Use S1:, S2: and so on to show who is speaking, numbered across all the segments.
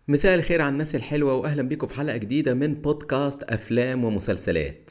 S1: مساء الخير على الناس الحلوة وأهلا بيكم في حلقة جديدة من بودكاست أفلام ومسلسلات.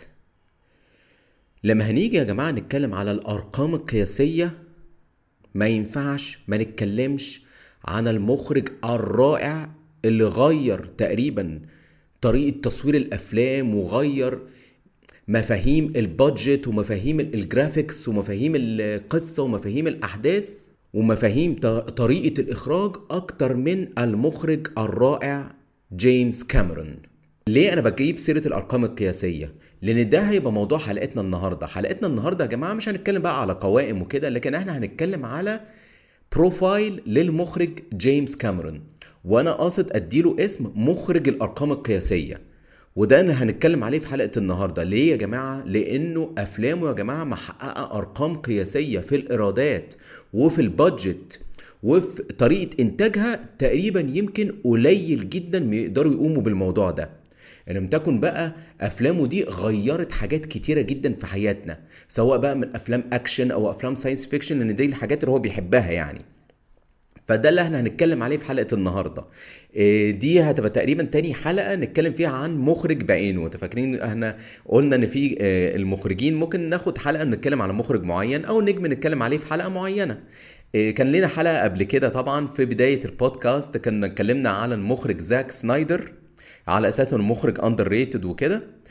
S1: لما هنيجي يا جماعة نتكلم على الأرقام القياسية، ما ينفعش ما نتكلمش عن المخرج الرائع اللي غير تقريبا طريقة تصوير الأفلام وغير مفاهيم البادجت ومفاهيم الجرافيكس ومفاهيم القصة ومفاهيم الأحداث ومفاهيم طريقة الإخراج أكتر من المخرج الرائع جيمس كاميرون. ليه أنا بجيب سيرة الأرقام القياسية؟ لأن ده هيبقى موضوع حلقتنا النهاردة يا جماعة. مش هنتكلم بقى على قوائم وكده، لكن احنا هنتكلم على بروفايل للمخرج جيمس كاميرون، وأنا قاصد أديله اسم مخرج الأرقام القياسية. وده أنا هنتكلم عليه في حلقة النهاردة. ليه يا جماعة؟ لأنه أفلامه يا جماعة محققة أرقام قياسية في الإيرادات وفي البادجت وفي طريقة إنتاجها. تقريبا يمكن قليل جدا ما يقدروا يقوموا بالموضوع ده. ان لم تكن بقى افلامه دي غيرت حاجات كتيره جدا في حياتنا، سواء بقى من افلام اكشن او افلام ساينس فيكشن، لان دي الحاجات اللي هو بيحبها يعني. فده اللي احنا هنتكلم عليه في حلقة النهاردة. دي هتبقى تقريبا تاني حلقة نتكلم فيها عن مخرج بعينه. انت فاكرين احنا قلنا ان في المخرجين ممكن ناخد حلقة نتكلم على مخرج معين او نجم نتكلم عليه في حلقة معينة. كان لنا حلقة قبل كده طبعا في بداية البودكاست، كنا اتكلمنا على المخرج زاك سنايدر على اساس انه مخرج اندر ريتد وكده.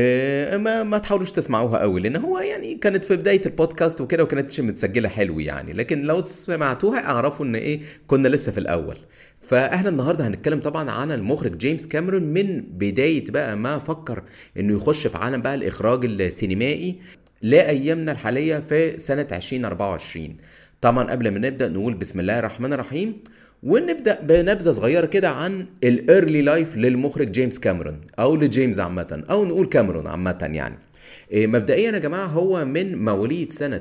S1: ما تحاولوش تسمعوها قوي، لان هو يعني كانت في بدايه البودكاست وكده وكانتش متسجله حلو يعني. لكن لو سمعتوها اعرفوا ان كنا لسه في الاول. فاحنا النهارده هنتكلم طبعا عن المخرج جيمس كاميرون من بدايه بقى ما فكر انه يخش في عالم بقى الاخراج السينمائي لايامنا الحاليه في سنه 2024. طبعا قبل ما نبدا نقول بسم الله الرحمن الرحيم، ونبدا بنبذه صغيره كده عن الايرلي لايف للمخرج جيمس كاميرون او لجيمس عامه، او نقول كاميرون عامه يعني. مبدئيا يا جماعه هو من مواليد سنه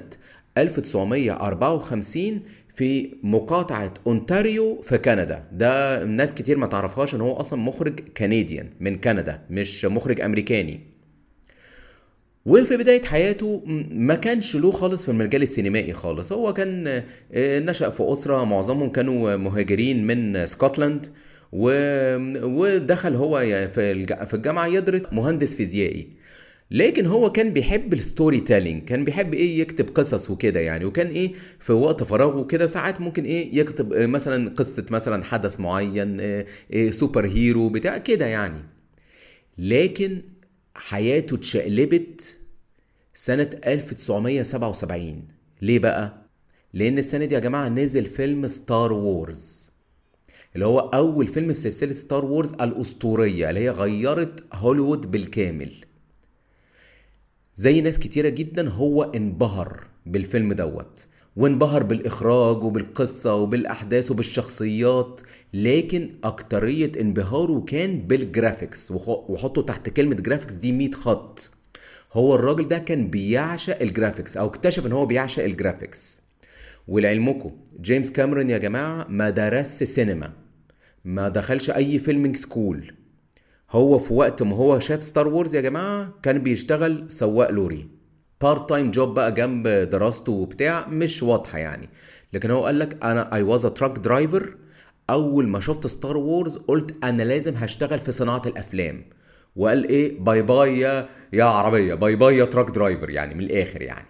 S1: 1954 في مقاطعة اونتاريو في كندا. ده الناس كتير ما تعرفهاش ان هو اصلا مخرج كنديان من كندا، مش مخرج امريكاني. وفي بداية حياته ما كانش له خالص في المجال السينمائي خالص. هو كان نشأ في أسرة معظمهم كانوا مهاجرين من اسكتلند، ودخل هو في الجامعة يدرس مهندس فيزيائي. لكن هو كان بيحب الستوري تيلينج، كان بيحب يكتب قصص وكده يعني. وكان في وقت فراغه كده ساعات ممكن يكتب مثلا قصة مثلا حدث معين، سوبر هيرو بتاع كده يعني. لكن حياته اتشقلبت سنة 1977. ليه بقى؟ لأن السنة دي يا جماعة نزل فيلم ستار وورز، اللي هو أول فيلم في سلسلة ستار وورز الأسطورية اللي هي غيرت هوليوود بالكامل. زي ناس كتيرة جدا هو انبهر بالفيلم دوت، وانبهر بالإخراج وبالقصة وبالأحداث وبالشخصيات. لكن أكترية انبهاره كان بالجرافيكس، وحطوا تحت كلمة جرافيكس دي 100 خط. هو الراجل ده كان بيعشق الجرافيكس، او اكتشف ان هو بيعشق الجرافيكس. ولعلمكم جيمس كاميرون يا جماعة ما درس سينما، ما دخلش اي فيلمينج سكول. هو في وقت ما هو شاف ستار وورز يا جماعة كان بيشتغل سواق لوري، بارت تايم جوب بقى جنب دراسته وبتاع، مش واضحة يعني. لكن هو قال لك انا اي واز ا تراك درايفر. اول ما شفت ستار وورز قلت انا لازم هشتغل في صناعة الافلام. وقال باي باي يا عربية، باي باي يا تراك درايفر، يعني من الاخر يعني.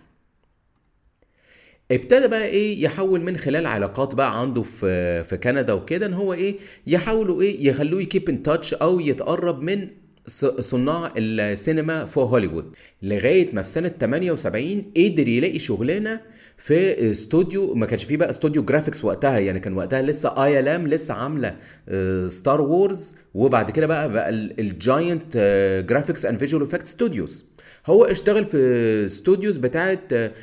S1: ابتدى بقى يحاول من خلال علاقات بقى عنده في كندا وكده، ان هو يحاولوا يخلوه يكيب ان تاتش او يتقرب من صناع السينما في هوليوود. لغايه ما في سنه 78 قدر يلاقي شغلانه في استوديو. ما كانش فيه بقى استوديو جرافيكس وقتها يعني، كان وقتها لسه اي ال ام لسه عامله ستار وورز، وبعد كده بقى الجاينت جرافيكس اند فيجوال افكت ستوديوز. هو اشتغل في استوديوز بتاعت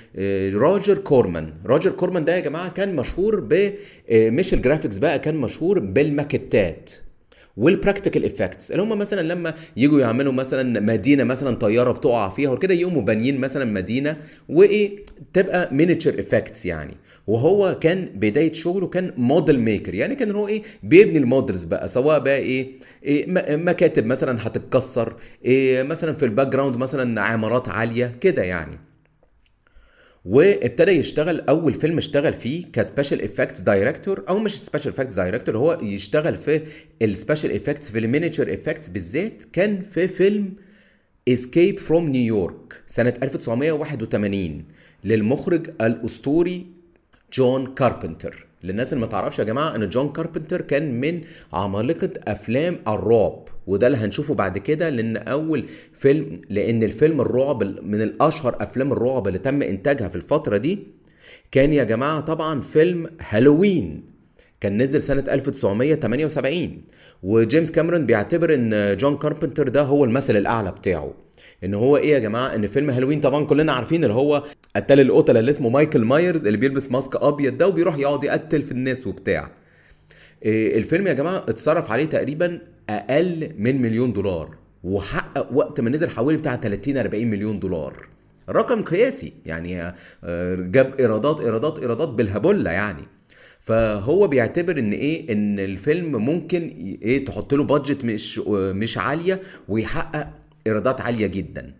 S1: روجر كورمان ده يا جماعه كان مشهور مش الجرافيكس بقى، كان مشهور بالماكيتات والبراكتيكال افكتس، اللي هم مثلا لما يجوا يعملوا مثلا مدينه مثلا طياره بتقع فيها وكده، يقوموا بانيين مثلا مدينه تبقى مينيتشر افكتس يعني. وهو كان بدايه شغله كان موديل ميكر، يعني كان هو بيبني المودلز بقى، سواء بقى مكاتب مثلا هتتكسر، مثلا في الباك جراوند مثلا عمارات عاليه كده يعني. وابتدى يشتغل اول فيلم اشتغل فيه كسبيشال افكتس دايركتور، او مش سبيشال افكتس دايركتور، هو يشتغل في السبيشال افكتس في المينيتشر افكتس بالذات. كان في فيلم اسكيب فروم نيويورك سنة 1981 للمخرج الاسطوري جون كاربنتر. للناس اللي ما تعرفش يا جماعة ان جون كاربنتر كان من عمالقة افلام الرعب، وده اللي هنشوفه بعد كده، لان الفيلم الرعب من الاشهر افلام الرعب اللي تم انتاجها في الفترة دي كان يا جماعة طبعا فيلم هالوين. كان نزل سنة 1978، وجيمس كاميرون بيعتبر ان جون كاربنتر ده هو المثل الاعلى بتاعه. ان هو ايه يا جماعه، ان فيلم هالوين طبعا كلنا عارفين اللي هو قتال القتله اللي اسمه مايكل مايرز، اللي بيلبس ماسك ابيض ده وبيروح يقعد يقتل في الناس وبتاع. الفيلم يا جماعه اتصرف عليه تقريبا اقل من مليون دولار، وحقق وقت ما نزل حوالي بتاع 30 40 مليون دولار. رقم قياسي يعني. جاب ايرادات بالهبله يعني. فهو بيعتبر ان الفيلم ممكن ايه تحط له بادجت مش عاليه ويحقق ايرادات عاليه جدا.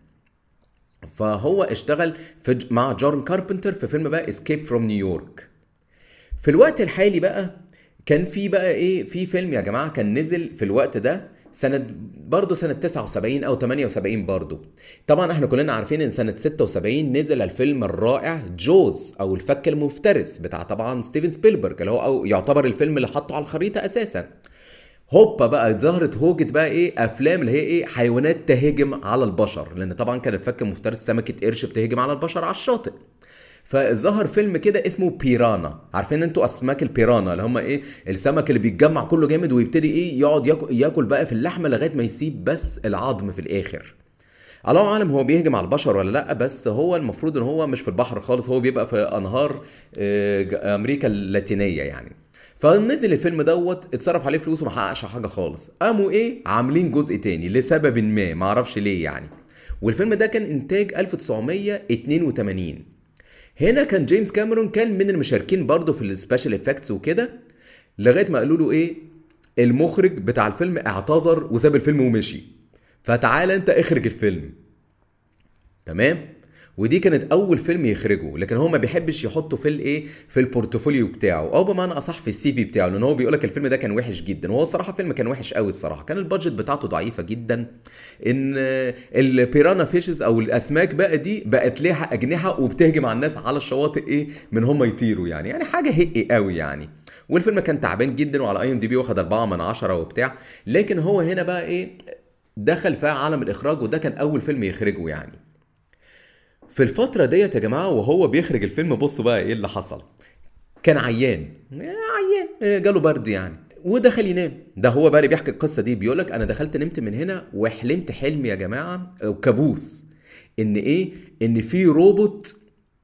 S1: فهو اشتغل مع جون كاربنتر في فيلم بقى اسكيب فروم نيويورك. في الوقت الحالي بقى كان في بقى ايه، في فيلم يا جماعه كان نزل في الوقت ده برضه سنة 79 أو 78 برضه. طبعا احنا كلنا عارفين ان سنة 76 نزل الفيلم الرائع جوز أو الفك المفترس بتاع طبعا ستيفن سبيلبرج، اللي هو أو يعتبر الفيلم اللي حطه على الخريطة أساسا. هوبا بقى ظهرت هوجة بقى ايه افلام اللي هي ايه حيوانات تهجم على البشر، لان طبعا كان الفك المفترس سمكة قرش بتهجم على البشر على الشاطئ. فظهر فيلم كده اسمه بيرانا. عارفين انتوا اسماك البيرانا اللي هم ايه، السمك اللي بيتجمع كله جامد ويبتدي ايه يقعد ياكل بقى في اللحمه لغايه ما يسيب بس العظم في الاخر. الله اعلم هو بيهجم على البشر ولا لا، بس هو المفروض ان هو مش في البحر خالص، هو بيبقى في انهار امريكا اللاتينيه يعني. فنزل الفيلم دوت اتصرف عليه فلوس وما حققش حاجه خالص. قاموا ايه عاملين جزء تاني لسبب ما اعرفش ليه يعني. والفيلم ده كان انتاج 1982. هنا كان جيمس كاميرون كان من المشاركين برضه في السبيشال افكتس وكده، لغايه ما قالوا له ايه المخرج بتاع الفيلم اعتذر وساب الفيلم ومشي، فتعالى انت اخرج الفيلم. تمام. ودي كانت اول فيلم يخرجه، لكن هو ما بيحبش يحطه في الايه في البورتفوليو بتاعه، او بمعنى اصح في السي في بتاعه، لان هو بيقولك الفيلم ده كان وحش جدا. وهو الصراحه فيلم كان وحش قوي الصراحه، كان البادجت بتاعته ضعيفه جدا. ان البيرانا فيشز او الاسماك بقى دي بقت ليها اجنحه وبتهجم على الناس على الشواطئ ايه من هم يطيروا يعني حاجه هقي قوي يعني. والفيلم كان تعبان جدا، وعلى اي ام دي بي واخد 4 من 10 وبتاع. لكن هو هنا بقى ايه دخل في عالم الاخراج، وده كان اول فيلم يخرجه يعني. في الفترة ديت يا جماعة وهو بيخرج الفيلم، بصوا بقى ايه اللي حصل. كان عيان جاله برد يعني، ودخل ينام. ده هو بقى اللي بيحكي القصة دي، بيقولك انا دخلت نمت من هنا وحلمت حلم يا جماعة كابوس، ان ايه ان في روبوت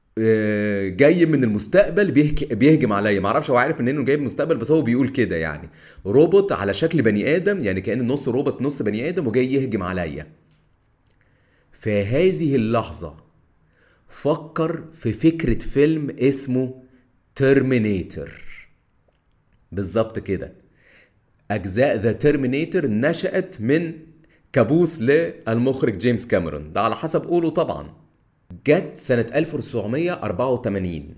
S1: جاي من المستقبل بيهجم عليا. معرفش هو عارف منين انه جاي من المستقبل، بس هو بيقول كده يعني روبوت على شكل بني ادم، يعني كأن نص روبوت نص بني ادم وجاي يهجم عليا. في هذه اللحظة فكر في فكرة فيلم اسمه ترمينيتر. بالظبط كده، أجزاء ذا ترمينيتر نشأت من كابوس للمخرج جيمس كاميرون، ده على حسب قوله طبعا. جت سنة 1984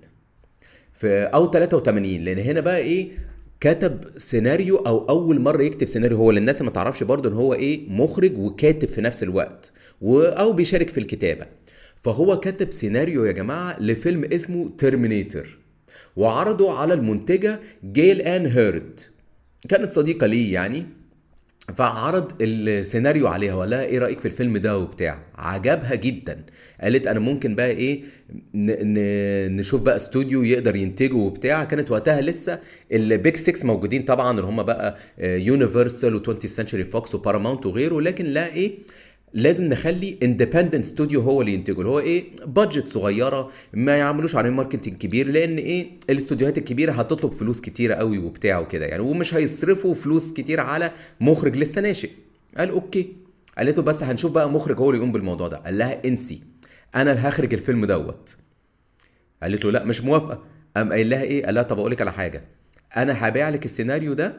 S1: أو 83، لأن هنا بقى إيه كتب سيناريو، أو أول مرة يكتب سيناريو. هو للناس اللي ما تعرفش برضه إن هو إيه مخرج وكاتب في نفس الوقت، أو بيشارك في الكتابة. فهو كتب سيناريو يا جماعة لفيلم اسمه ترمينيتر، وعرضه على المنتجة جيل آن هيرد، كانت صديقة ليه يعني. فعرض السيناريو عليها ولا ايه رأيك في الفيلم ده وبتاع، عجبها جدا. قالت انا ممكن بقى ايه نشوف بقى استوديو يقدر ينتجه وبتاع. كانت وقتها لسه البيك 6 موجودين طبعا، اللي هم بقى يونيفرسال و20th سنتشري فوكس وباراماونت وغيره. لكن لا ايه لازم نخلي اندبندنت استوديو هو اللي ينتجه، اللي هو ايه بادجت صغيره ما يعملوش عليه ماركتنج كبير، لان ايه الاستوديوهات الكبيره هتطلب فلوس كتيره قوي وبتاع وكده يعني، ومش هيصرفوا فلوس كتير على مخرج لسه ناشئ. قال اوكي. قالته بس هنشوف بقى مخرج هو اللي يقوم بالموضوع ده. قال لها انسي، انا اللي هخرج الفيلم دوت. قالت له لا مش موافقه. قام قايل لها ايه، قال لها طب اقول لك على حاجه، انا هبيع لك السيناريو ده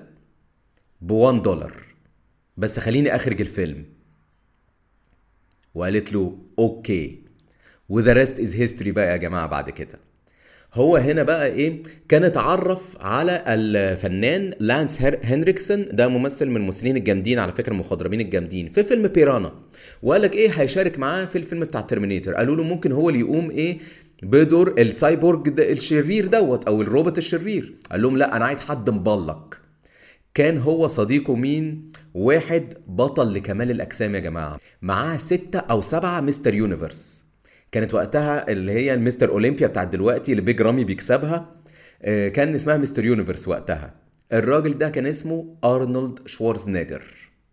S1: ب$1 بس خليني اخرج الفيلم. وقالت له اوكي. وذا ريست از هيستوري بقى يا جماعه. بعد كده هو هنا بقى ايه، كان اتعرف على الفنان لانس هنريكسون، ده ممثل من الممثلين الجامدين على فكره، المخضرمين الجامدين، في فيلم بيرانا، وقال لك ايه هيشارك معاه في الفيلم بتاع ترمينيتور. قالوا له ممكن هو اللي يقوم ايه بدور السايبورج الشرير دوت او الروبوت الشرير. قال لهم لا انا عايز حد مبلق. كان هو صديقه مين؟ واحد بطل لكمال الأجسام يا جماعة، معاه 6 أو 7 مستر يونيفرس. كانت وقتها اللي هي المستر أولمبيا بتاعت دلوقتي اللي بيج رامي بيكسبها، كان اسمها مستر يونيفرس وقتها. الراجل ده كان اسمه أرنولد شوارزنيجر،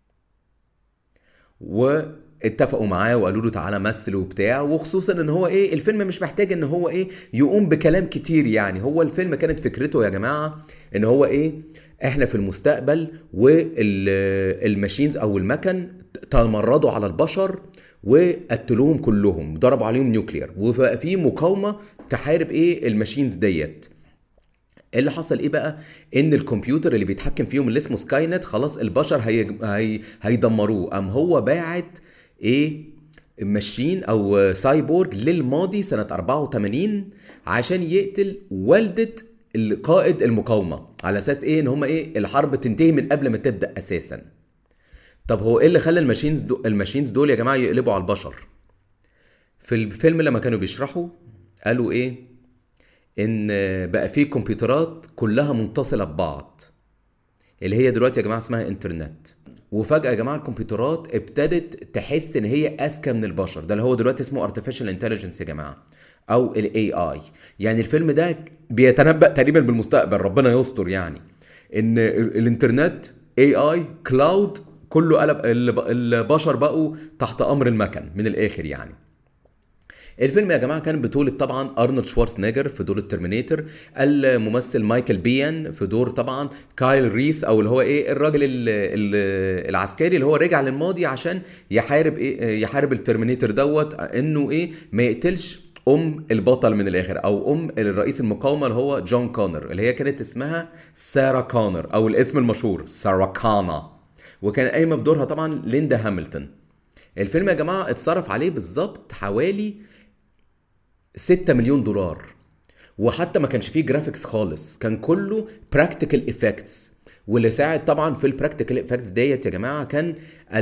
S1: واتفقوا معاه وقالوا له تعالى مثل وبتاع، وخصوصا ان هو ايه الفيلم مش محتاج ان هو ايه يقوم بكلام كتير يعني. هو الفيلم كانت فكرته يا جماعة ان هو ايه، احنا في المستقبل والماشينز او المكن تمردوا على البشر وقتلوهم كلهم، ضربوا عليهم نيوكلير، وفي مقاومة تحارب ايه الماشينز ديت. اللي حصل ايه بقى، ان الكمبيوتر اللي بيتحكم فيهم اللي اسمه سكاي نت خلاص البشر هيدمروه. قام هو باعت ايه ماشين او سايبورج للماضي سنة 84 عشان يقتل والدة القائد المقاومة، على اساس ايه ان هم ايه الحرب تنتهي من قبل ما تبدأ اساسا. طب هو ايه اللي خلى الماشينز دول يا جماعة يقلبوا على البشر؟ في الفيلم لما كانوا بيشرحوا قالوا ايه، ان بقى فيه كمبيوترات كلها متصلة ببعض، اللي هي دلوقتي يا جماعة اسمها انترنت. وفجأة يا جماعة الكمبيوترات ابتدت تحس ان هي اذكى من البشر، ده اللي هو دلوقتي اسمه artificial intelligence يا جماعة، او ال AI. يعني الفيلم ده بيتنبأ تقريبا بالمستقبل، ربنا يستر يعني، ان الانترنت AI كلاود كله قلب، البشر بقوا تحت امر المكن من الاخر يعني. الفيلم يا جماعه كان بطوله طبعا ارنولد شوارزنيجر في دور الترمينيتور، الممثل مايكل بيان في دور طبعا كايل ريس، او اللي هو ايه الراجل العسكري اللي هو رجع للماضي عشان يحارب ايه، يحارب الترمينيتور دوت انه ايه ما يقتلش البطل من الاخر، او الرئيس المقاومه اللي هو جون كونر، اللي هي كانت اسمها سارة كونر، او الاسم المشهور سارة كانا، وكان قايمه بدورها طبعا ليندا هامilton. الفيلم يا جماعه اتصرف عليه بالظبط حوالي 6 مليون دولار، وحتى ما كانش فيه جرافيكس خالص، كان كله براكتيكال افكتس. واللي ساعد طبعا في البراكتيكال افكتس ديت يا جماعه كان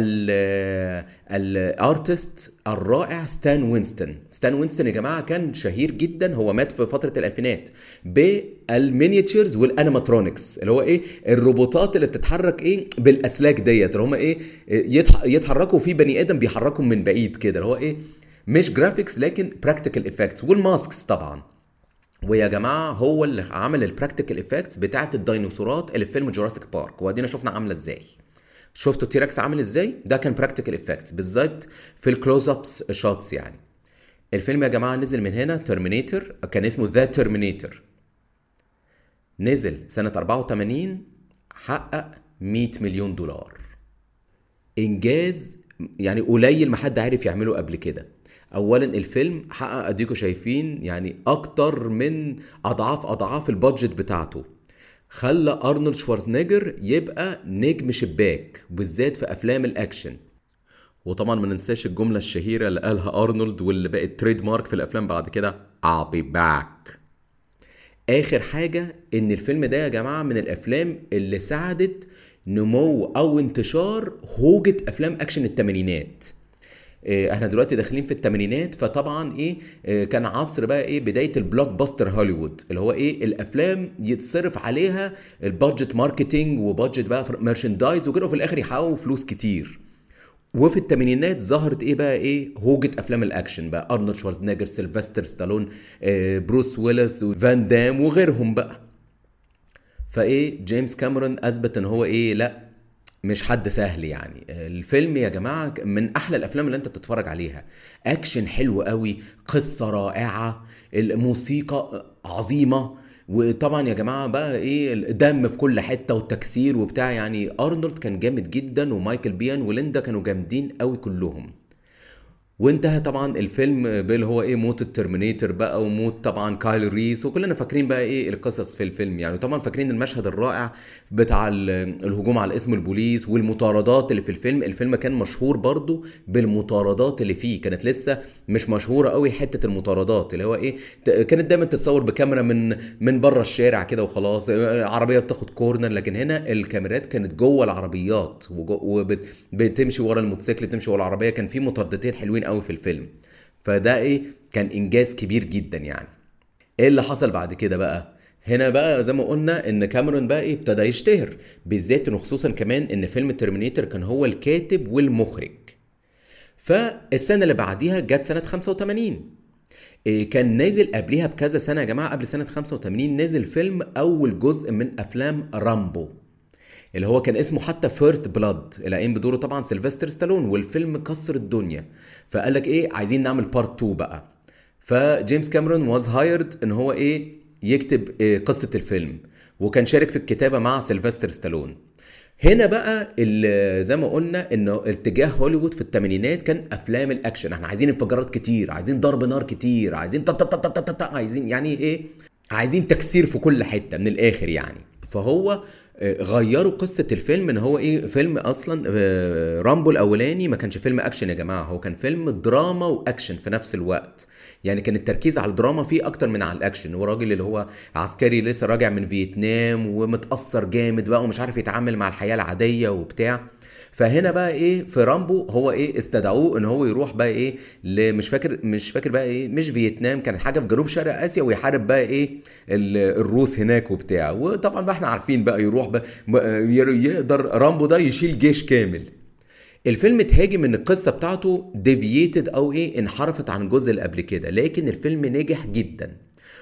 S1: الارتست الرائع ستان وينستون. ستان وينستون يا جماعه كان شهير جدا، هو مات في فتره الالفينات، بالمينياتشرز والانيماترونكس، اللي هو ايه الروبوتات اللي بتتحرك ايه بالاسلاك ديت، اللي هم ايه يتحركوا في بني ادم بيحركهم من بعيد كده، اللي هو ايه مش جرافيكس لكن براكتيكال افكتس، والماسكس طبعا. ويا جماعه هو اللي عمل البراكتيكال افكتس بتاعه الديناصورات اللي في فيلم جوراسيك بارك، وادينا شفنا عامله ازاي. شفتوا تيركس عامل ازاي؟ ده كان براكتيكال افكتس بالذات في الكلوز ابس شوتس يعني. الفيلم يا جماعه نزل من هنا ترمينيتور، كان اسمه ذا ترمينيتور، نزل سنه 84، حقق 100 مليون دولار، انجاز يعني قليل ما حد عارف يعمله قبل كده. اولا الفيلم حقق اديكوا شايفين يعني اكتر من اضعاف البادجت بتاعته، خلى ارنولد شوارزنيجر يبقى نجم شباك بالذات في افلام الاكشن. وطبعا ما ننساش الجمله الشهيره اللي قالها ارنولد واللي بقت تريد مارك في الافلام بعد كده، I'll be back. اخر حاجه ان الفيلم ده يا جماعه من الافلام اللي ساعدت نمو او انتشار هوجة افلام اكشن الثمانينات. احنا دلوقتي داخلين في الثمانينات، فطبعا ايه كان عصر بقى ايه بدايه البلوك باستر هوليوود، اللي هو ايه الافلام يتصرف عليها البادجت ماركتينج وبادجت بقى ميرشندايز وكده، وفي الاخر يحققوا فلوس كتير. وفي الثمانينات ظهرت ايه بقى ايه هوجة افلام الاكشن بقى، ارنولد شوارزنيجر، سيلفستر ستالون، بروس ويلس وفان دام وغيرهم بقى. فايه جيمس كاميرون اثبت ان هو ايه لا مش حد سهل يعني. الفيلم يا جماعة من أحلى الأفلام اللي أنت تتفرج عليها، أكشن حلو قوي، قصة رائعة، الموسيقى عظيمة، وطبعا يا جماعة بقى إيه الدم في كل حتة والتكسير وبتاع يعني. أرنولد كان جامد جدا، ومايكل بيان وليندا كانوا جامدين قوي كلهم. وانتهى طبعا الفيلم باللي هو ايه موت الترمينيتور بقى، وموت طبعا كايل ريس، وكلنا فاكرين بقى ايه القصص في الفيلم يعني. طبعا فاكرين المشهد الرائع بتاع الهجوم على اسم البوليس والمطاردات اللي في الفيلم. الفيلم كان مشهور برضو بالمطاردات اللي فيه، كانت لسه مش مشهورة قوي حتة المطاردات اللي هو ايه، كانت دايما تتصور بكاميرا من بره الشارع كده وخلاص، عربية بتاخد كورنر، لكن هنا الكاميرات كانت جوه العربيات وبتمشي ورا الموتوسيكل، بتمشي ورا العربية. كان في مطاردتين حلوين قوي في الفيلم، فده ايه كان انجاز كبير جدا يعني. ايه اللي حصل بعد كده بقى؟ هنا بقى زي ما قلنا ان كاميرون بقى ايه ابتدى يشتهر، بالذات وخصوصا كمان ان فيلم ترمينيتور كان هو الكاتب والمخرج. فالسنه اللي بعديها جت سنه 85. كان نازل قبليها بكذا سنه يا جماعه، قبل سنه 85 نازل فيلم اول جزء من افلام رامبو، اللي هو كان اسمه حتى فيرست بلاد، اللي قايم بدوره طبعا سيلفستر ستالون، والفيلم كسر الدنيا. فقال لك ايه عايزين نعمل بارت 2 بقى. فجيمس كاميرون واز هايرد ان هو ايه يكتب إيه قصة الفيلم، وكان شارك في الكتابة مع سيلفستر ستالون. هنا بقى زي ما قلنا انه اتجاه هوليوود في الثمانينات كان افلام الاكشن، احنا عايزين انفجارات كتير، عايزين ضرب نار كتير، عايزين عايزين يعني ايه، عايزين تكسير في كل حتة من الاخر يعني. فهو غيروا قصة الفيلم ان هو ايه فيلم اصلا رامبو الاولاني ما كانش فيلم اكشن يا جماعة، هو كان فيلم دراما واكشن في نفس الوقت. يعني كان التركيز على الدراما فيه اكتر من على الاكشن. هو راجل اللي هو عسكري لسه راجع من فيتنام ومتأثر جامد بقى ومش عارف يتعامل مع الحياة العادية وبتاع. فهنا بقى ايه في رامبو هو ايه استدعوه ان هو يروح بقى ايه مش فاكر بقى ايه، مش فيتنام، كانت حاجه في جنوب شرق اسيا، ويحارب بقى ايه الروس هناك وبتاع. وطبعا بقى احنا عارفين بقى يروح بقى يقدر رامبو ده يشيل جيش كامل. الفيلم اتهاجم ان القصه بتاعته ديفييتد او ايه انحرفت عن الجزء اللي قبل كده، لكن الفيلم نجح جدا.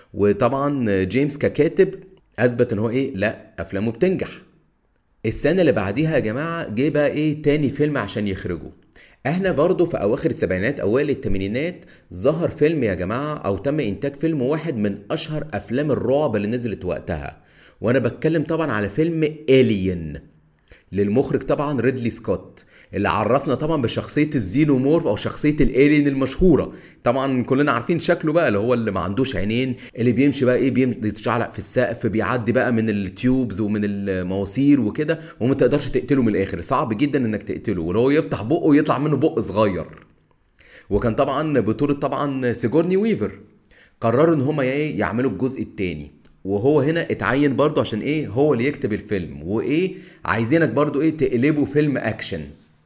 S1: وطبعا جيمس ككاتب اثبت ان هو ايه لا افلامه بتنجح. السنة اللي بعديها يا جماعة جه بقى ايه تاني فيلم عشان يخرجه. احنا برضو في اواخر السبعينات اوائل الثمانينات ظهر فيلم يا جماعة او تم انتاج فيلم واحد من اشهر افلام الرعب اللي نزلت وقتها، وانا بتكلم طبعا على فيلم إليين للمخرج طبعا ريدلي سكوت، اللي عرفنا طبعا بشخصيه الزينومورف او شخصيه الالين المشهوره. طبعا كلنا عارفين شكله بقى، اللي هو اللي ما عندوش عينين، اللي بيمشي بقى ايه بيتشعلق في السقف، بيعدي بقى من التيوبز ومن المواسير وكده، وما تقدرش تقتله من الاخر، صعب جدا انك تقتله، واللي هو يفتح بقه ويطلع منه بق صغير. وكان طبعا بطوله طبعا سيجورني ويفر. قرروا ان هما ايه يعملوا الجزء الثاني، وهو هنا اتعين برضو عشان ايه هو اللي يكتب الفيلم، وايه عايزينك برضو ايه تقلبه فيلم اكشن.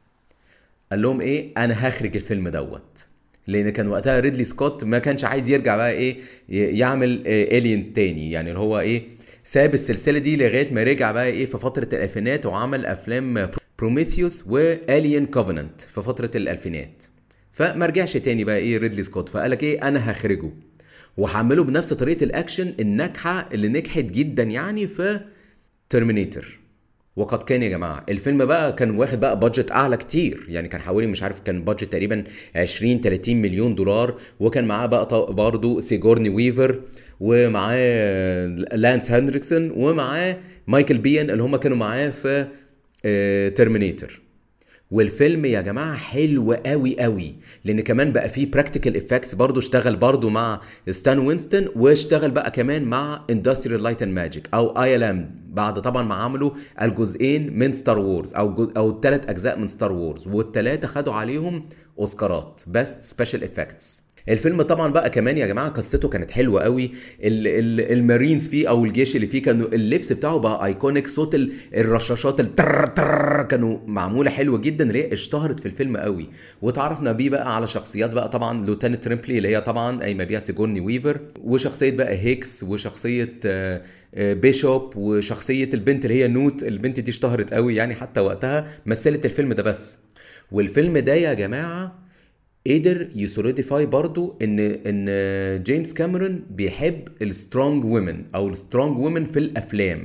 S1: قال لهم ايه انا هخرج الفيلم دوت، لان كان وقتها ريدلي سكوت ما كانش عايز يرجع بقى ايه يعمل إيه تاني، يعني اللي هو ايه ساب السلسله دي لغايه ما رجع بقى ايه في فتره الالفينات وعمل افلام بروميثيوس والين كوفننت في فتره الالفينات. فما رجعش تاني بقى ايه ريدلي سكوت، فقالك ايه انا هخرجه وهعمله بنفس طريقه الاكشن الناجحه اللي نجحت جدا يعني في ترمينيتور. وقد كان يا جماعه الفيلم بقى كان واخد بقى بادجت اعلى كتير، يعني كان حوالي مش عارف كان بادجت تقريبا 20-30 مليون دولار، وكان معاه بقى برضه سيجورني ويفر، ومعاه لانس هندريكسون، ومعاه مايكل بيان اللي هم كانوا معاه في ترمينيتور. والفيلم يا جماعه حلو قوي قوي، لان كمان بقى فيه براكتيكال افكتس، برضو اشتغل برضو مع ستان وينستون، واشتغل بقى كمان مع اندستريال لايت اند ماجيك او اي ال ام، بعد طبعا ما عملوا الجزئين من ستار وورز او الثلاث اجزاء من ستار وورز، والثلاثه خدوا عليهم اوسكارات بيست سبيشال افكتس. الفيلم طبعا بقى كمان يا جماعه قصته كانت حلوه قوي. المارينز فيه او الجيش اللي فيه كانوا اللبس بتاعه بقى ايكونيك، صوت الرشاشات التر كانوا معموله حلوه جدا، اللي هي اشتهرت في الفيلم قوي. وتعرفنا بيه بقى على شخصيات بقى طبعا لوتانت تريمبلي اللي هي طبعا قايمه بيها سيجورني ويفر، وشخصيه بقى هيكس، وشخصيه بيشوب، وشخصيه البنت اللي هي نوت. البنت دي اشتهرت قوي يعني حتى وقتها مثلت الفيلم ده بس. والفيلم ده يا جماعه قدر يسوليديفاي برضو ان جيمس كاميرون بيحب السترونج وومن او السترونج وومن في الافلام.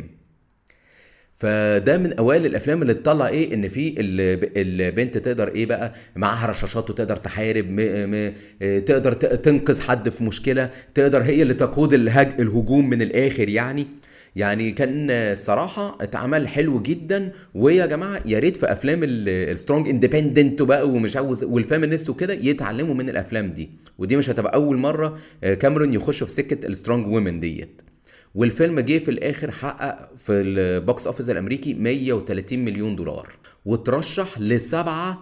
S1: فده من اوائل الافلام اللي تطلع ايه ان في البنت تقدر ايه بقى معاها رشاشات وتقدر تحارب، تقدر تنقذ حد في مشكله، تقدر هي اللي تقود الهجوم من الاخر يعني. يعني كان الصراحه اتعمل حلو جدا. ويا جماعه يا ريت في افلام السترونج اندبندنت بقى ومش عاوز والفيمينست وكده يتعلموا من الافلام دي، ودي مش هتبقى اول مره كاميرون يخش في سكه السترونج وومن ديت. والفيلم جه في الاخر حقق في البوكس اوفيس الامريكي 130 مليون دولار، وترشح لسبعه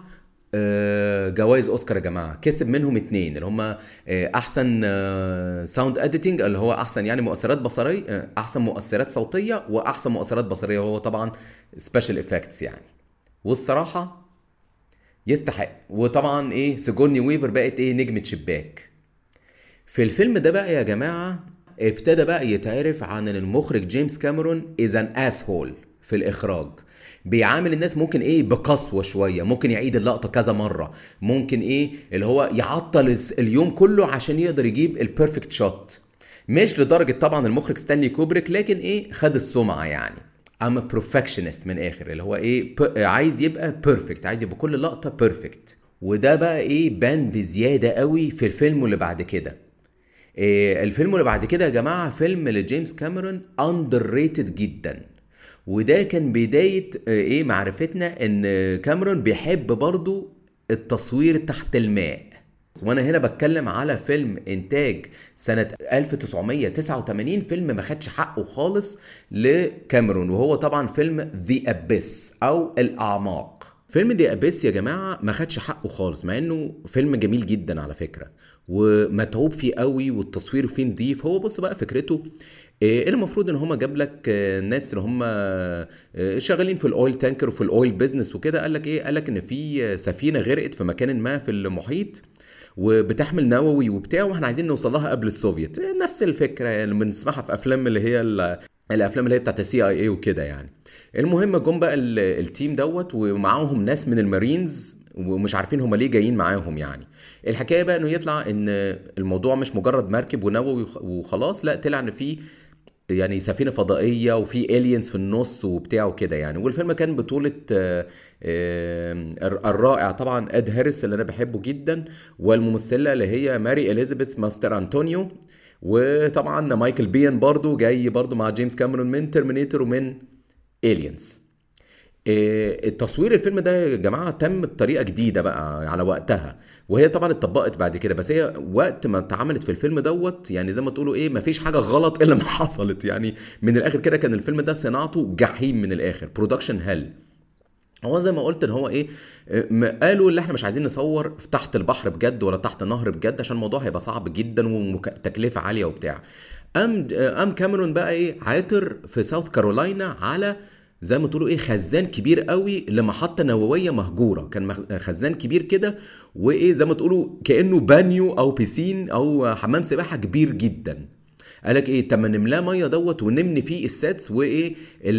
S1: جوائز اوسكار يا جماعه. كسب منهم اتنين اللي هم احسن ساوند اديتنج اللي هو احسن يعني مؤثرات بصريه، احسن مؤثرات صوتيه واحسن مؤثرات بصريه، وهو طبعا سبيشال افكتس يعني. والصراحه يستحق. وطبعا ايه سيجورني ويفر بقت ايه نجمه شباك في الفيلم ده بقى يا جماعه. ابتدى بقى يتعرف عن ان المخرج جيمس كاميرون از ان اسهول في الاخراج. بيعامل الناس ممكن ايه بقسوه شويه، ممكن يعيد اللقطه كذا مره، ممكن ايه اللي هو يعطل اليوم كله عشان يقدر يجيب البيرفكت شوت. مش لدرجه طبعا المخرج ستانلي كوبريك، لكن ايه خد السمعه يعني. I'm a perfectionist من اخر اللي هو ايه عايز يبقى بيرفكت، عايز يبقى كل لقطه بيرفكت. وده بقى ايه بان بزياده قوي في الفيلم اللي بعد كده. الفيلم اللي بعد كده يا جماعة فيلم لجيمس كاميرون اندر ريتد جدا. وده كان بداية ايه معرفتنا ان كاميرون بيحب برضو التصوير تحت الماء. وانا هنا بتكلم على فيلم انتاج سنة 1989، فيلم ما خدش حقه خالص لكاميرون، وهو طبعا فيلم The Abyss او الاعماق. فيلم دي ابيس يا جماعه ما خدش حقه خالص، مع انه فيلم جميل جدا على فكره ومتعوب فيه قوي والتصوير فيه نضيف. هو بص بقى فكرته المفروض ان هم جاب لك ناس اللي هم شغالين في الاويل تانكر وفي الاويل بيزنس وكده. قال لك ايه، قال لك ان في سفينه غرقت في مكان ما في المحيط وبتحمل نووي وبتاع، واحنا عايزين نوصل لها قبل السوفيت. نفس الفكره اللي بنسمعها في افلام اللي هي الافلام اللي هي بتاعت السي اي اي وكده يعني. المهم جم بقى التيم دوت ومعاهم ناس من المارينز ومش عارفين هم ليه جايين معاهم يعني. الحكايه بقى انه يطلع ان الموضوع مش مجرد مركب ونووي وخلاص، لا طلع ان في يعني سفينه فضائيه وفي الينز في النص وبتاع وكده يعني. والفيلم كان بطوله الرائع طبعا اد هاريس اللي انا بحبه جدا، والممثله اللي هي ماري اليزابيث ماستر انطونيو، وطبعا مايكل بيان برضو جاي برضو مع جيمس كاميرون من ترمينيتور ومن الينز. التصوير الفيلم ده يا جماعه تم بطريقه جديده بقى على وقتها، وهي طبعا اتطبقت بعد كده، بس هي وقت ما اتعملت في الفيلم دوت يعني زي ما تقولوا ايه مفيش حاجه غلط الا ما حصلت يعني. من الاخر كده كان الفيلم ده صناعته جحيم من الاخر، برودكشن هل. هو زي ما قلت ان هو ايه قالوا اللي احنا مش عايزين نصور في تحت البحر بجد ولا تحت النهر بجد عشان الموضوع هيبقى صعب جدا وتكلفه عاليه وبتاع. ام كاميرون بقى ايه عاطر في ساوث كارولاينا على زي ما تقولوا ايه خزان كبير قوي لمحطه نوويه مهجوره. كان خزان كبير كده، وايه زي ما تقولوا كانه بانيو او بيسين او حمام سباحه كبير جدا. قالك ايه طب ما نملاه ميه دوت ونمني فيه الساتس، وايه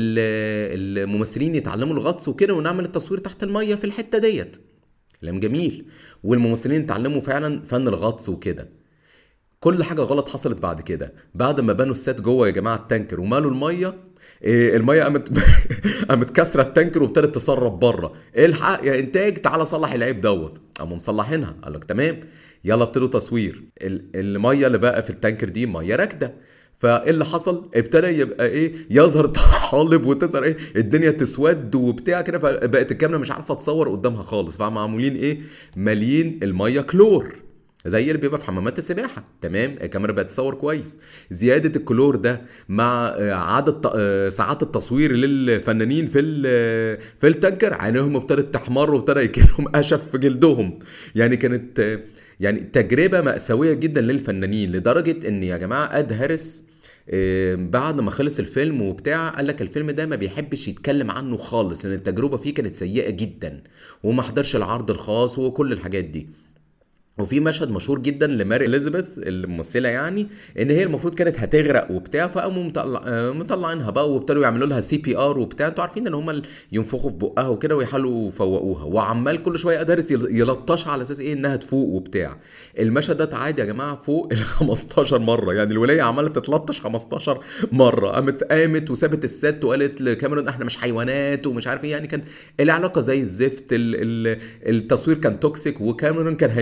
S1: الممثلين يتعلموا الغطس وكده ونعمل التصوير تحت الميه في الحته ديت. كلام جميل، والممثلين اتعلموا فعلا فن الغطس وكده. كل حاجه غلط حصلت بعد كده. بعد ما بنوا السات جوه يا جماعه التانكر ومالوا الميه، الميه قامت كسره التانكر وابتدت تسرب بره. الحق يا انتاج تعالى صلح العيب دوت. قاموا مصلحينها، قال لك تمام يلا ابتدوا تصوير. الميه اللي بقى في التانكر دي ميه راكده، فايه اللي حصل؟ ابتدى يبقى ايه يظهر طحالب وتظهر ايه الدنيا تسود وبتاع كده، فبقت الكاميرا مش عارفه تصور قدامها خالص. فمعمولين ايه مالين الميه كلور زي اللي بيبقى في حمامات السباحه. تمام الكاميرا بقت تصور كويس. زياده الكلور ده مع عدد ساعات التصوير للفنانين في التانكر، عينيهم ابتدت تحمر وابتدى يجيلهم قشف في جلدهم. يعني كانت يعني تجربه مأساويه جدا للفنانين، لدرجه ان يا جماعه اد هاريس بعد ما خلص الفيلم وبتاع قال لك الفيلم ده ما بيحبش يتكلم عنه خالص لان التجربه فيه كانت سيئه جدا، وما حضرش العرض الخاص وكل الحاجات دي. وفي مشهد مشهور جدا لماري اليزابيث الممثله يعني ان هي المفروض كانت هتغرق وبتاع، فقاموا مطلعينها بقى وابتدوا يعملوا لها سي بي ار وبتاع. انتوا عارفين ان هم ينفخوا في بقها وكده ويحاولوا يفوقوها، وعمال كل شويه ادرس يلطشها على اساس ايه انها تفوق وبتاع. المشهد ده اتعاد يا جماعه فوق ال 15 مره، يعني الولايه عماله تتلطش 15 مره. قامت وسابت الست وقالت لكاميرون احنا مش حيوانات ومش عارف ايه. يعني كان العلاقه زي الزفت، التصوير كان توكسيك، وكاميرون كان هيموت اصلا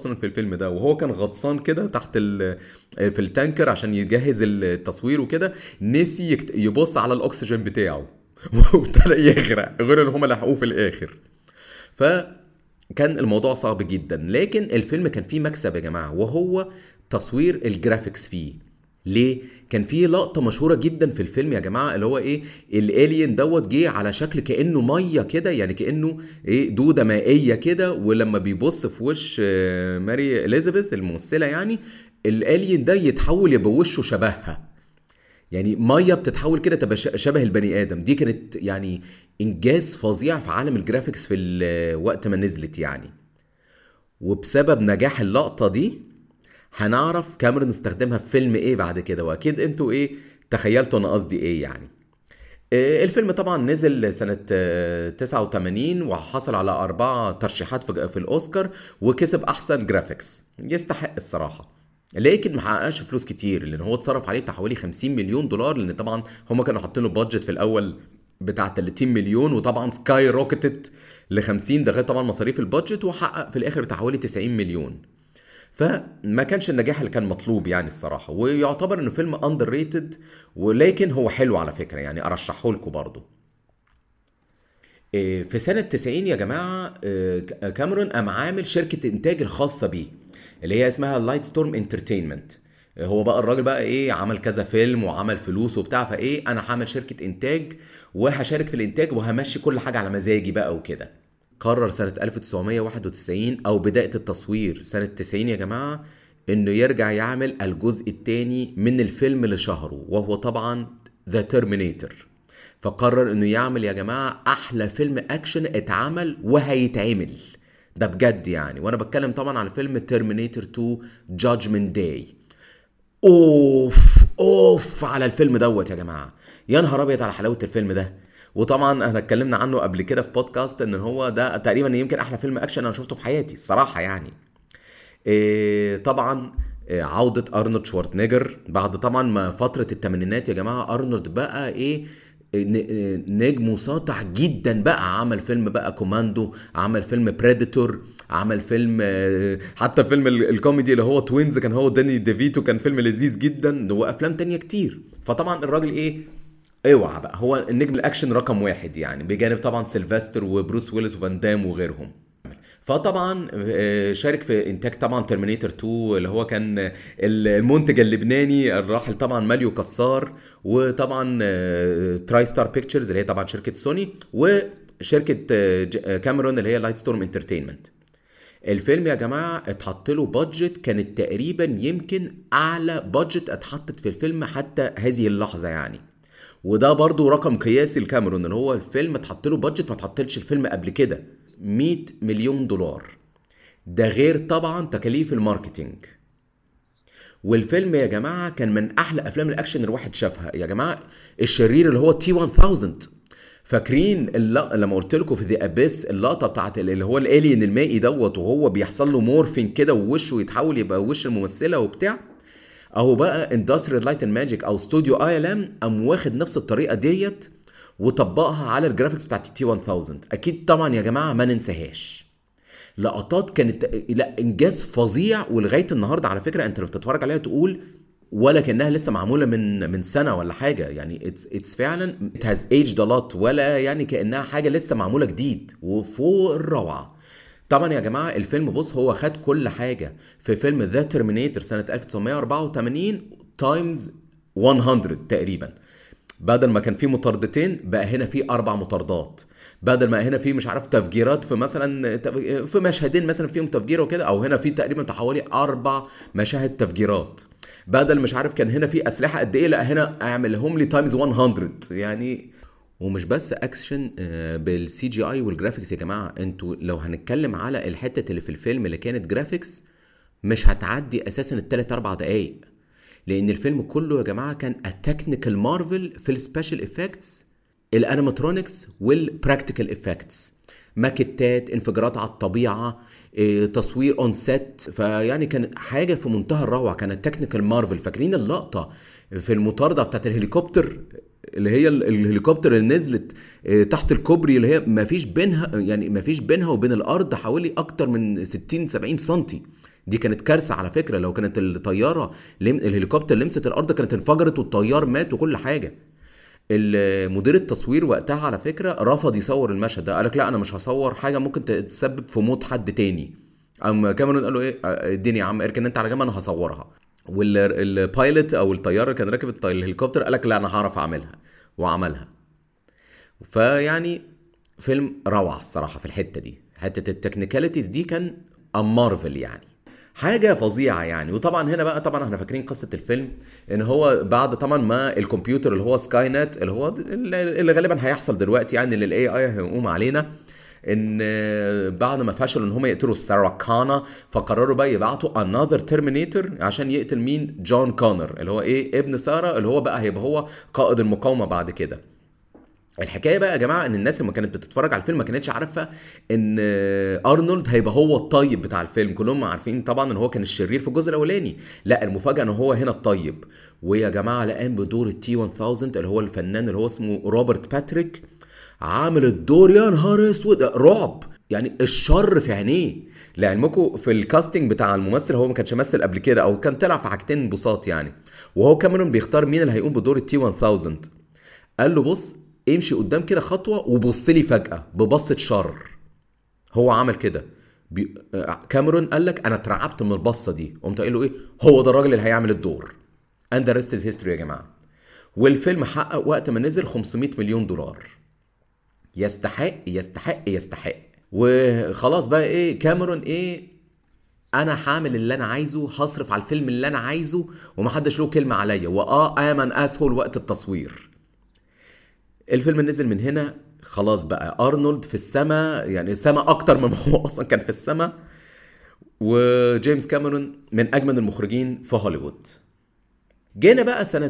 S1: اصلا في الفيلم ده، وهو كان غطسان كده تحت في التانكر عشان يجهز التصوير وكده، نسي يبص على الاكسجين بتاعه وابتدى يغرق، غير ان هم لحقوه في الاخر. فكان الموضوع صعب جدا، لكن الفيلم كان فيه مكسب يا جماعه، وهو تصوير الجرافيكس فيه. ليه؟ كان في لقطة مشهورة جدا في الفيلم يا جماعة، اللي هو ايه، الالين دوت جه على شكل كأنه مية كده، يعني كأنه ايه، دودة مائية كده، ولما بيبص في وش ماري إليزابيث الممثلة يعني، الالين ده يتحول يبقى وشه شبهها، يعني مية بتتحول كده تبقى شبه البني آدم. دي كانت يعني إنجاز فظيع في عالم الجرافيكس في الوقت ما نزلت يعني. وبسبب نجاح اللقطة دي هنعرف كاميرون استخدمها في فيلم ايه بعد كده، واكيد انتوا ايه تخيلتوا انا قصدي ايه يعني. الفيلم طبعا نزل سنة 89، وحصل على 4 ترشيحات في الأوسكار، وكسب أحسن جرافيكس، يستحق الصراحة. لكن ما حققش فلوس كتير، لأن هو اتصرف عليه بتاع حوالي 50 مليون دولار، لأن طبعا هم كانوا حاطين له بادجت في الأول بتاع 30 مليون، وطبعا سكاي روكتت ل 50، ده غير طبعا مصاريف البادجت، وحقق في الآخر بتاع حوالي 90 مليون. فما كانش النجاح اللي كان مطلوب يعني الصراحة، ويعتبر انه فيلم اندر ريتد، ولكن هو حلو على فكرة يعني، ارشحه لكم برضو. في سنة 90 يا جماعة كاميرون قام عامل شركة انتاج الخاصة بيه، اللي هي اسمها لايت ستورم انترتينمنت. هو بقى الراجل بقى ايه، عمل كذا فيلم وعمل فلوس وبتاع، فايه انا هعمل شركة انتاج وهشارك في الانتاج وهمشي كل حاجة على مزاجي بقى وكده. قرر سنة 1991 أو بداية التصوير سنة 90 يا جماعة، إنه يرجع يعمل الجزء الثاني من الفيلم اللي شهره، وهو طبعا ذا ترمينيتر. فقرر إنه يعمل يا جماعة أحلى فيلم أكشن اتعمل وهيتعمل، ده بجد يعني. وأنا بتكلم طبعا على فيلم ترمينيتر 2 جادجمنت داي. اوف على الفيلم دوت يا جماعه، يا نهار ابيض على حلاوه الفيلم ده. وطبعا احنا اتكلمنا عنه قبل كده في بودكاست، ان هو ده تقريبا يمكن احلى فيلم اكشن انا شفته في حياتي الصراحه يعني. طبعا عودة أرنولد شوارزنيجر بعد طبعا ما فترة الثمانينات يا جماعة. أرنولد بقى إيه، نجم ساطع جدا بقى. عمل فيلم بقى كوماندو، عمل فيلم بريديتور، عمل فيلم حتى فيلم الكوميدي اللي هو توينز، كان هو داني ديفيتو، كان فيلم لذيذ جدا، وأفلام تانية كتير. فطبعا الراجل إيه، اوعى بقى، هو النجم الأكشن رقم 1 يعني، بجانب طبعا سيلفستر وبروس ويلس وفان دام وغيرهم. فطبعا شارك في انتاج طبعا ترمينيتور 2، اللي هو كان المنتج اللبناني الراحل طبعا ماليو كسار، وطبعا تراي ستار بيكتشرز اللي هي طبعا شركه سوني، وشركه كاميرون اللي هي لايت ستورم انترتينمنت. الفيلم يا جماعه اتحط له بادجت كانت تقريبا يمكن اعلى بادجت اتحطت في الفيلم حتى هذه اللحظه يعني. وده برضو رقم قياسي لكاميرون، ان هو الفيلم اتحط له بادجت ما اتحطلش الفيلم قبل كده، 100 مليون دولار. ده غير طبعا تكاليف الماركتينج. والفيلم يا جماعة كان من أحلى أفلام الأكشن الواحد شافها يا جماعة. الشرير اللي هو تي 1000، فاكرين لما قلت لكم في ذا ابيس اللقطة بتاعت اللي هو الالين المائي دوت، وهو بيحصل له مورفين كده ووشه يتحول يبقى وش الممثلة وبتاع. اهو بقى اندستريال لايت اند ماجيك او استوديو اي ال ام قام واخد نفس الطريقة ديت وطبقها على الجرافيكس بتاعت تي 1000. اكيد طبعا يا جماعه ما ننساهاش، لقطات كانت لا انجاز فظيع. ولغايه النهارده على فكره انت لما بتتفرج عليها تقول ولا كانها لسه معموله من سنه ولا حاجه يعني. اتس فعلا it has aged a lot، ولا يعني كانها حاجه لسه معموله جديد وفوق الروعه. طبعا يا جماعه الفيلم بص هو خد كل حاجه في فيلم ذا ترمينيتور سنه 1984 تايمز 100 تقريبا. بدل ما كان في مطاردتين بقى هنا في 4 مطاردات. بدل ما هنا في مش عارف تفجيرات في مثلا في مشهدين مثلا فيهم تفجير وكده، او هنا في تقريبا حوالي 4 مشاهد تفجيرات. بدل مش عارف كان هنا في اسلحه قد ايه، لا هنا اعملهم لي تايمز 100 يعني. ومش بس اكشن بالسي جي اي والجرافيكس يا جماعه، انتوا لو هنتكلم على الحته اللي في الفيلم اللي كانت جرافيكس مش هتعدي اساسا ال3-4 دقايق، لان الفيلم كله يا جماعه كان التكنيكال مارفل في السبيشال افكتس، الانيماترونكس والبراكتيكال افكتس، ماكيتات، انفجارات على الطبيعه، تصوير اون سيت. فيعني كان حاجه في منتهى الروعه، كانت تكنيكال مارفل. فاكرين اللقطه في المطارده بتاعت الهليكوبتر، اللي هي الهليكوبتر اللي نزلت تحت الكوبري، اللي هي ما فيش بينها وبين الارض حوالي اكتر من 60-70 سنتي. دي كانت كارثه على فكره، لو كانت الطياره الهليكوبتر لمست الارض كانت انفجرت والطيار مات وكل حاجه. مدير التصوير وقتها على فكره رفض يصور المشهد ده، قالك لا انا مش هصور حاجه ممكن تتسبب في موت حد تاني. اما كاميرون قال له ايه، اديني يا عم اركن انت على جنب انا هصورها. والبايلوت او الطيار اللي كان راكب الهليكوبتر قالك لا انا هعرف اعملها، وعملها. فيعني فيلم روعه الصراحه في الحته دي، حته التكنيكاليتيز دي كان مارفل يعني، حاجه فظيعه يعني. وطبعا هنا بقى طبعا احنا فاكرين قصه الفيلم ان هو بعد طبعا ما الكمبيوتر اللي هو سكاي نت اللي هو اللي غالبا هيحصل دلوقتي يعني، اللي الاي اي هيقوم علينا، ان بعد ما فشلوا ان هم يقتلوا الساراكانا فقرروا بقى يبعتوا انذر ترمينيتور عشان يقتل مين، جون كونر اللي هو ايه ابن سارة، اللي هو بقى هيبقى هو قائد المقاومه بعد كده. الحكايه بقى يا جماعه ان الناس لما كانت بتتفرج على الفيلم ما كانتش عارفه ان ارنولد هيبقى هو الطيب بتاع الفيلم. كلهم عارفين طبعا ان هو كان الشرير في الجزء الاولاني، لا المفاجاه ان هو هنا الطيب. ويا جماعه لقام بدور التي 1000 اللي هو الفنان اللي هو اسمه روبرت باتريك، عامل الدور يا نهار اسود رعب يعني، الشر في عينيه. لعلمكم في الكاستنج بتاع الممثل هو ما كانش مثل قبل كده او كان طلع في حاجتين بساط يعني، وهو كاميرون بيختار مين اللي هيقوم بدور التي 1000. قال له بص امشي قدام كده خطوه وبص لي فجاه ببصه شر. هو عمل كده. كاميرون قال لك انا اترعبت من البصه دي، قمت قايل له ايه، هو ده الراجل اللي هيعمل الدور. اند ذا ريست از هيستوري يا جماعه. والفيلم حقق وقت ما نزل 500 مليون دولار. يستحق يستحق يستحق. وخلاص بقى ايه كاميرون ايه، انا هعمل اللي انا عايزه، هصرف على الفيلم اللي انا عايزه ومحدش له كلمه عليا، امن اسهل وقت التصوير. الفيلم نزل من هنا خلاص بقى ارنولد في السماء يعني، السماء اكتر من هو اصلا كان في السماء. وجيمس كاميرون من اجمل المخرجين في هوليوود. جينا بقى سنة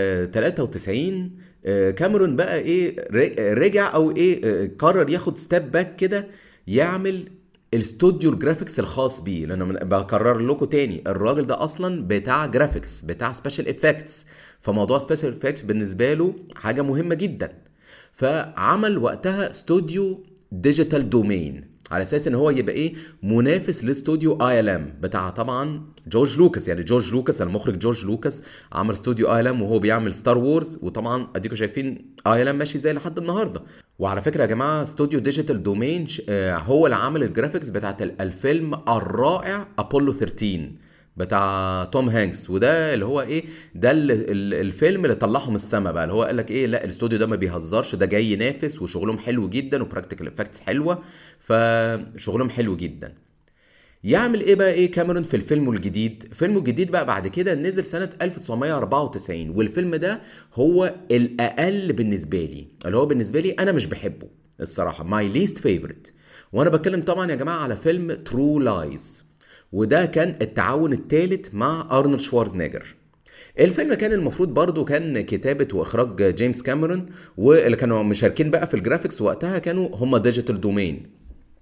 S1: 93، كاميرون بقى ايه رجع او ايه قرر ياخد ستيب باك كده، يعمل الاستوديو الجرافيكس الخاص بيه. لان انا بكرر لكم تاني الراجل ده اصلا بتاع جرافيكس بتاع سبيشال افكتس، فموضوع سبيشال افكتس بالنسبه له حاجه مهمه جدا. فعمل وقتها استوديو ديجيتال دومين على اساس ان هو يبقى ايه منافس لاستوديو اي ال ام بتاع طبعا جورج لوكاس. يعني جورج لوكاس المخرج جورج لوكاس عمل استوديو اي ال ام وهو بيعمل ستار وورز، وطبعا اديكم شايفين اي ال ام ماشي زي لحد النهارده. وعلى فكره يا جماعه استوديو ديجيتال دومين هو اللي عامل الجرافيكس بتاعت الفيلم الرائع ابولو 13 بتاع توم هانكس. وده اللي هو ايه، ده الفيلم اللي طلعهم السما بقى، اللي هو قال لك ايه لا الاستوديو ده ما بيهزرش، ده جاي ينافس وشغلهم حلو جدا وبراكتيكال افكتس حلوه، فشغلهم حلو جدا. يعمل ايه بقى ايه كاميرون في الفيلم الجديد؟ فيلمه الجديد بقى بعد كده نزل سنة 1994، والفيلم ده هو الأقل بالنسبة لي، اللي هو بالنسبة لي أنا مش بحبه الصراحة، my least favorite. وأنا بتكلم طبعا يا جماعة على فيلم True Lies، وده كان التعاون الثالث مع أرنولد شوارزنيجر. الفيلم كان المفروض برضو كان كتابة وإخراج جيمس كاميرون، واللي كانوا مشاركين بقى في الجرافيكس وقتها كانوا هم ديجيتال دومين.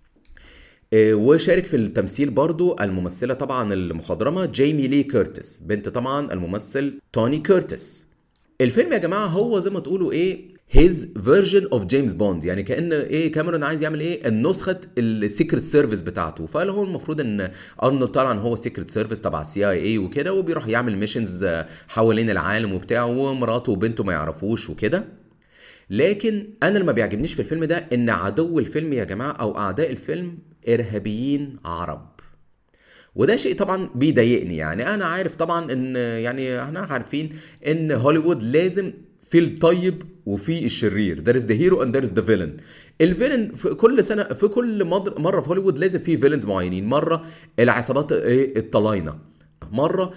S1: وشارك في التمثيل برضو الممثلة طبعا المخضرمة جيمي لي كيرتس بنت طبعا الممثل توني كيرتس. الفيلم يا جماعة هو زي ما تقولوا ايه his version of جيمس بوند، يعني كأن ايه كاميرون عايز يعمل ايه النسخة السيكريت سيرفيس بتاعته. فقال هو المفروض ان ارنولد طبعا هو سيكريت سيرفيس تبع سي اي اي وكده، وبيروح يعمل ميشنز حوالين العالم وبتاع، ومراته وبنته ما يعرفوش وكده. لكن انا اللي ما بيعجبنيش في الفيلم ده ان عدو الفيلم يا جماعة او اعداء الفيلم ارهابيين عرب، وده شيء طبعا بيضايقني. يعني انا عارف طبعا ان يعني احنا عارفين ان هوليوود لازم في الطيب وفي الشرير، there is the hero and there is the villain. الفيلن في كل سنه في كل مره في هوليوود لازم في فيلنز معينين، مره العصابات الطلاينه، مره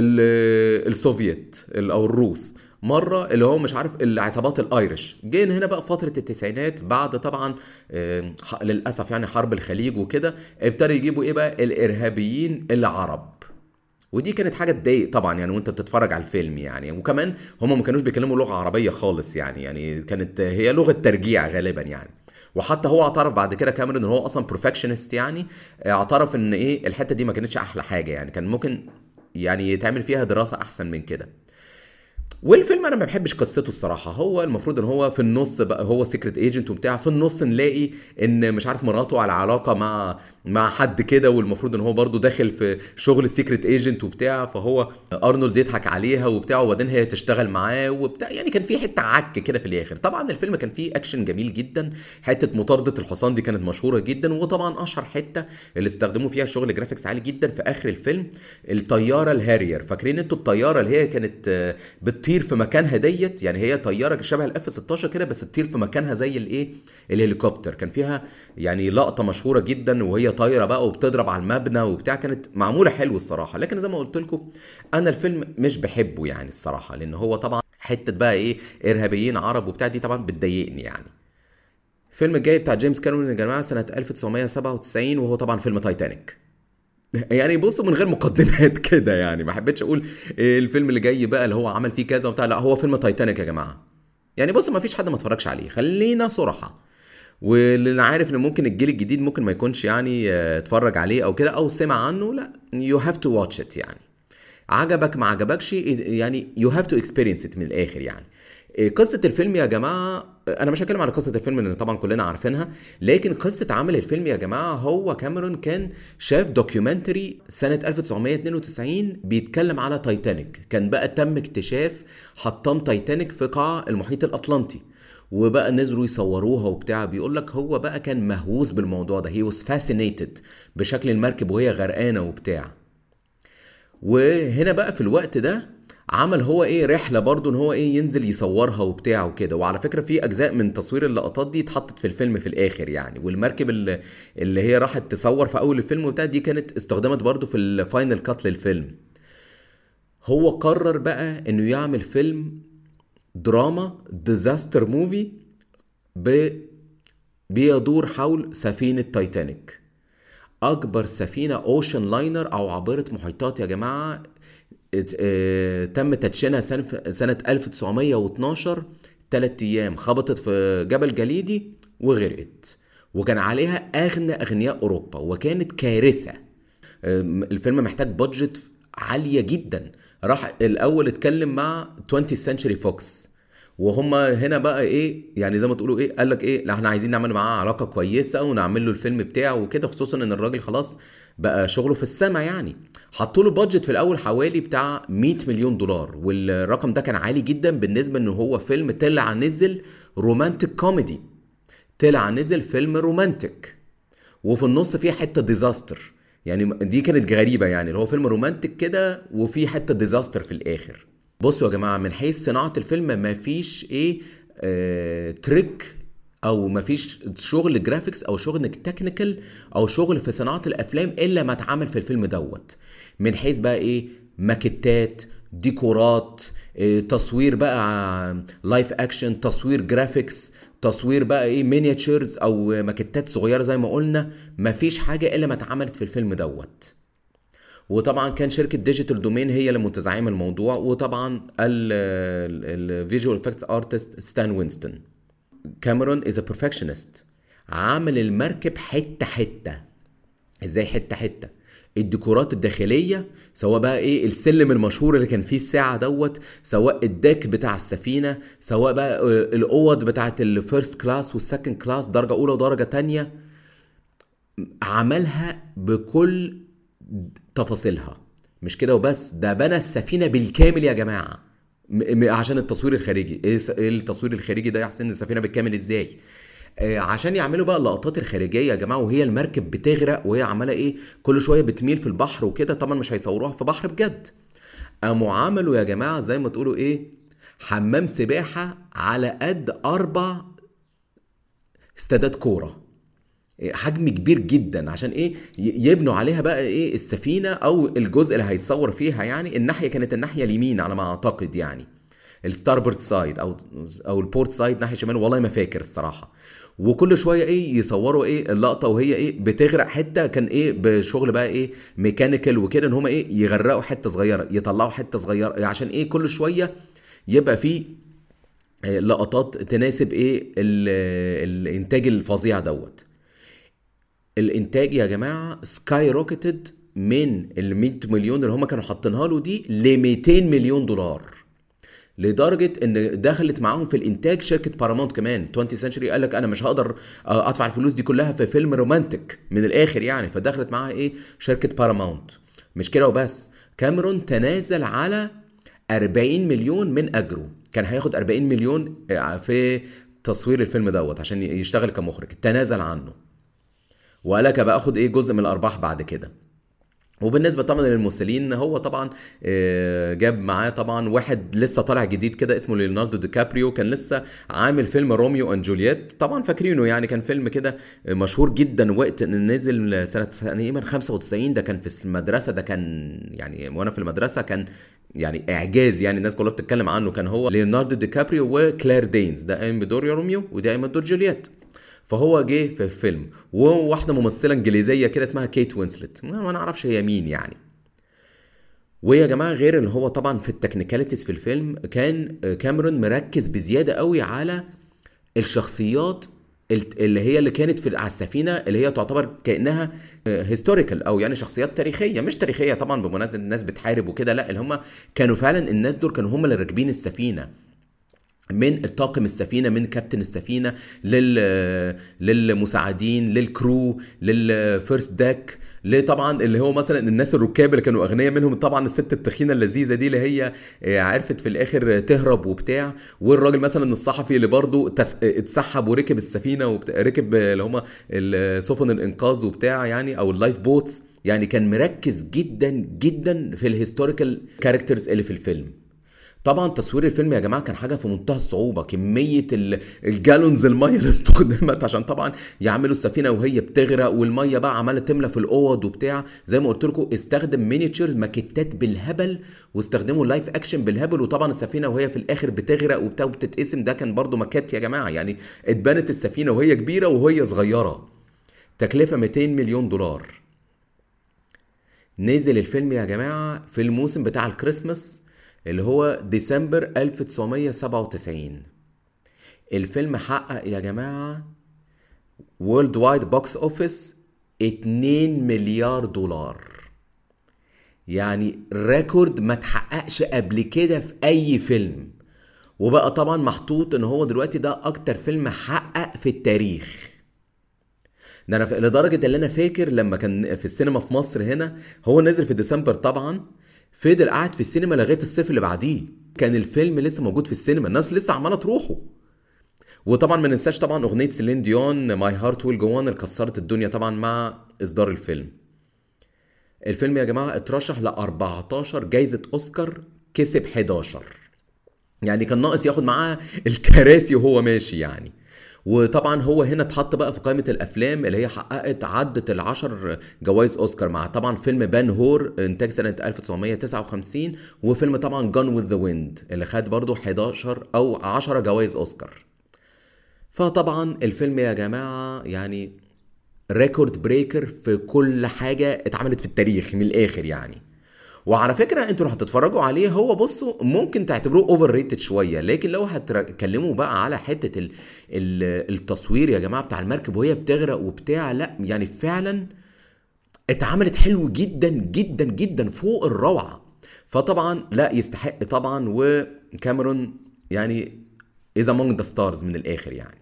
S1: السوفيت او الروس، مره اللي هو مش عارف العصابات الايرش. جينا هنا بقى فتره التسعينات بعد طبعا للاسف يعني حرب الخليج وكده، ابتدوا يجيبوا ايه بقى الارهابيين العرب. ودي كانت حاجه تضايق طبعا يعني وانت بتتفرج على الفيلم يعني. وكمان هم ما كانوش بيتكلموا لغه عربيه خالص يعني كانت هي لغه ترجيع غالبا يعني. وحتى هو اعترف بعد كده كاميرون ان هو اصلا بروفكشنست، يعني اعترف ان ايه الحته دي ما كانتش احلى حاجه، يعني كان ممكن يعني يتعمل فيها دراسه احسن من كده. والفيلم انا ما بحبش قصته الصراحه. هو المفروض ان هو في النص بقى هو سيكريت ايجنت وبتاع، في النص نلاقي ان مش عارف مراته على علاقه مع حد كده، والمفروض ان هو برضو داخل في شغل السيكريت ايجنت وبتاع، فهو ارنولد يضحك عليها وبتاع، وبعدين هي تشتغل معاه وبتاع. يعني كان في حته عك كده في الاخر. طبعا الفيلم كان فيه اكشن جميل جدا، حته مطارده الحصان دي كانت مشهوره جدا. وطبعا اشهر حته اللي استخدموا فيها شغل جرافيكس عالي جدا في اخر الفيلم، الطياره الهارير. فاكرين انتوا الطياره اللي هي كانت بتطير في مكانها ديت؟ يعني هي طياره شبه الاف 16 كده، بس تطير في مكانها زي الايه، الهليكوبتر. كان فيها يعني لقطه مشهوره جدا وهي طايره بقى وبتضرب على المبنى وبتاع، كانت معموله حلو الصراحه. لكن زي ما قلت لكم انا الفيلم مش بحبه يعني الصراحه، لان هو طبعا حته بقى ايه، ارهابيين عرب وبتاع، دي طبعا بتضايقني يعني. الفيلم الجاي بتاع جيمس كاميرون يا جماعه سنه 1997، وهو طبعا فيلم تايتانيك. يعني بص، من غير مقدمات كده يعني، ما حبيتش اقول الفيلم اللي جاي بقى اللي هو عمل فيه كذا وبتاع، لا هو فيلم تايتانيك يا جماعه. يعني بص، ما فيش حد ما اتفرجش عليه، خلينا صراحه. واللي انا عارف ان ممكن الجيل الجديد ممكن ما يكونش يعني اتفرج عليه او كده او سمع عنه، لا you have to watch it يعني. عجبك ما عجبكش يعني you have to experience it من الاخر يعني. قصة الفيلم يا جماعة، أنا مش هتكلم على قصة الفيلم لأن طبعا كلنا عارفينها، لكن قصة عمل الفيلم يا جماعة، هو كاميرون كان شاف دوكيومنتري سنة 1992 بيتكلم على تايتانيك. كان بقى تم اكتشاف حطام تايتانيك في قاع المحيط الأطلنطي، وبقى نزلوا يصوروها وبتاع. بيقول لك هو بقى كان مهووس بالموضوع ده، he was fascinated بشكل المركب وهي غرقانة وبتاع. وهنا بقى في الوقت ده عمل هو ايه رحله برضو ان هو ايه ينزل يصورها وبتاع وكده. وعلى فكره في اجزاء من تصوير اللقطات دي اتحطت في الفيلم في الاخر يعني. والمركب اللي هي راحت تصور في اول الفيلم وبتاع دي كانت استخدمت برضو في الفاينل كات للفيلم. هو قرر بقى انه يعمل فيلم دراما ديزاستر موفي بيدور حول سفينه تايتانيك، اكبر سفينه اوشن لاينر او عابره محيطات يا جماعه. تم تدشينها سنة 1912، 3 أيام خبطت في جبل جليدي وغرقت، وكان عليها أغنى أغنياء أوروبا، وكانت كارثة. الفيلم محتاج بادجت عالية جدا. راح الأول اتكلم مع 20th Century Fox، وهم هنا بقى ايه يعني زي ما تقولوا ايه، قال لك ايه، لا احنا عايزين نعمل معاه علاقه كويسه ونعمل له الفيلم بتاعه وكده، خصوصا ان الراجل خلاص بقى شغله في السما يعني. حطوا له بادجت في الاول حوالي بتاع 100 مليون دولار، والرقم ده كان عالي جدا بالنسبه ان هو فيلم طلع نزل رومانتك كوميدي، طلع نزل فيلم رومانتك وفي النص فيه حته ديزاستر. يعني دي كانت غريبه يعني، اللي هو فيلم رومانتك كده وفي حته ديزاستر في الاخر. بصوا يا جماعه، من حيث صناعه الفيلم مفيش ايه تريك او مفيش شغل جرافيكس او شغل تكنيكال او شغل في صناعه الافلام الا ما اتعمل في الفيلم دوت. من حيث بقى ايه، ماكيتات، ديكورات، تصوير بقى لايف اكشن، تصوير جرافيكس، تصوير بقى ايه مينياتشرز او ماكيتات صغيره زي ما قلنا. مفيش حاجه الا ما اتعملت في الفيلم دوت. وطبعا كان شركة ديجيتال دومين هي اللي متزعمة الموضوع، وطبعا الفيجوال افكتس ارتست ستان وينستون. كاميرون از ا بيرفكشنست، عامل المركب حتة حتة. ازاي حتة حتة؟ الديكورات الداخلية، سواء بقى ايه السلم المشهور اللي كان فيه الساعة دوت، سواء الديك بتاع السفينة، سواء بقى الاوض بتاعت الفيرست كلاس والسكند كلاس، درجة اولى ودرجة تانية، عملها بكل تفاصيلها. مش كده وبس، ده بنى السفينة بالكامل يا جماعة عشان التصوير الخارجي. ايه التصوير الخارجي ده يا حسين؟ السفينة بالكامل ازاي؟ عشان يعملوا بقى اللقطات الخارجية يا جماعة، وهي المركب بتغرق وهي عمالة ايه كل شوية بتميل في البحر وكده. طبعا مش هيصوروها في بحر بجد، قاموا عملوا يا جماعة زي ما تقولوا ايه حمام سباحة على قد 4 استادات كورة، حجم كبير جدا. عشان ايه؟ يبنوا عليها بقى ايه السفينه او الجزء اللي هيتصور فيها. يعني الناحيه كانت الناحيه اليمين على ما اعتقد، يعني الستاربورد سايد او البورت سايد ناحيه شمال، والله ما فاكر الصراحه. وكل شويه ايه يصوروا ايه اللقطه وهي ايه بتغرق. حته كان ايه بشغل بقى ايه ميكانيكال وكده، ان هم ايه يغرقوا حته صغيره يطلعوا حته صغيره، عشان ايه كل شويه يبقى فيه لقطات تناسب ايه الانتاج الفظيع دوت. الانتاج يا جماعه سكاي روكيتد من ال 100 مليون اللي هم كانوا حاطينها له دي ل 200 مليون دولار. لدرجه ان دخلت معاهم في الانتاج شركه بارامونت كمان. 20 سنشري قال لك انا مش هقدر ادفع الفلوس دي كلها في فيلم رومانتك من الاخر يعني، فدخلت معاها ايه شركه بارامونت. مش كده وبس، كاميرون تنازل على 40 مليون من اجره، كان هياخد 40 مليون في تصوير الفيلم دوت عشان يشتغل كمخرج، تنازل عنه وقال لك بقى اخد ايه جزء من الارباح بعد كده. وبالنسبه طبعا للممثلين، هو طبعا جاب معاه طبعا واحد لسه طالع جديد كده اسمه ليوناردو دي كابريو، كان لسه عامل فيلم روميو اند جولييت، طبعا فاكرينه يعني، كان فيلم كده مشهور جدا وقت ان نزل سنه تقريبا 95. ده كان في المدرسه، ده كان يعني وانا في المدرسه كان يعني اعجاز يعني، الناس كلها بتتكلم عنه. كان هو ليوناردو دي كابريو وكلير دينز، ده قايم بدور روميو وده قايم بدور جولييت. فهو جه في الفيلم، وواحده ممثله انجليزيه كده اسمها كيت وينسلت، ما نعرفش هي مين يعني. ويا جماعه غير اللي هو طبعا في التكنيكاليتيز في الفيلم، كان كاميرون مركز بزياده قوي على الشخصيات اللي كانت في على السفينه، اللي هي تعتبر كانها هيستوريكال او يعني شخصيات تاريخيه، مش تاريخيه طبعا بمناسبه الناس بتحارب وكده، لا اللي هم كانوا فعلا الناس دول كانوا هم اللي راكبين السفينه، من الطاقم السفينة، من كابتن السفينة للمساعدين للكرو للفيرست داك، طبعا اللي هو مثلا الناس الركاب اللي كانوا اغنياء منهم طبعا الست التخينه اللذيذه دي اللي هي عرفت في الاخر تهرب وبتاع، والراجل مثلا الصحفي اللي برضه اتسحب وركب السفينه ركب اللي هم سفن الانقاذ وبتاع يعني، او اللايف بوتس يعني. كان مركز جدا جدا في الهيستوريكال كاركترز اللي في الفيلم. طبعا تصوير الفيلم يا جماعه كان حاجه في منتهى الصعوبه، كميه الجالونز الميه اللي استخدمت عشان طبعا يعملوا السفينه وهي بتغرق، والميه بقى عماله تملى في الاوض وبتاع. زي ما قلت لكم استخدم مينيتشرز ماكيتات بالهبل، واستخدموا لايف اكشن بالهبل، وطبعا السفينه وهي في الاخر بتغرق وبتاع وبتتقسم، ده كان برضو ماكيت يا جماعه يعني. اتبنت السفينه وهي كبيره وهي صغيره، تكلفه 200 مليون دولار. نزل الفيلم يا جماعه في الموسم بتاع الكريسماس اللي هو ديسمبر 1997. الفيلم حقق يا جماعة وورلد وايد بوكس اوفيس 2 مليار دولار، يعني ريكورد ما تحققش قبل كده في اي فيلم. وبقى طبعا محطوط ان هو دلوقتي ده اكتر فيلم حقق في التاريخ. ده انا لدرجة اللي انا فاكر لما كان في السينما في مصر هنا، هو نزل في ديسمبر طبعا، فضل قاعد في السينما لغايه الصيف اللي بعديه، كان الفيلم لسه موجود في السينما، الناس لسه عماله تروحه. وطبعا ما ننساش طبعا اغنيه سيلين ديون ماي هارت ويل جو اون اللي كسرت الدنيا طبعا مع اصدار الفيلم. الفيلم يا جماعه اترشح ل 14 جايزه اوسكار، كسب 11، يعني كان ناقص ياخد معاه الكراسي وهو ماشي يعني. وطبعا هو هنا اتحط بقى في قائمة الأفلام اللي هي حققت عدت 10 جوائز أوسكار، مع طبعا فيلم بان هور إنتاج سنة 1959، وفيلم طبعا جون وذ ذا ويند اللي خد برضو 11 أو 10 جوائز أوسكار. فطبعا الفيلم يا جماعة يعني ريكورد بريكر في كل حاجة اتعملت في التاريخ من الآخر يعني. وعلى فكره انتوا لو هتتفرجوا عليه، هو بصوا ممكن تعتبروه اوفر ريتد شويه، لكن لو هتكلموا بقى على حته التصوير يا جماعه بتاع المركب وهي بتغرق وبتاع، لا يعني فعلا اتعملت حلو جدا جدا جدا فوق الروعه. فطبعا لا يستحق طبعا، وكاميرون يعني is among the stars من الاخر يعني.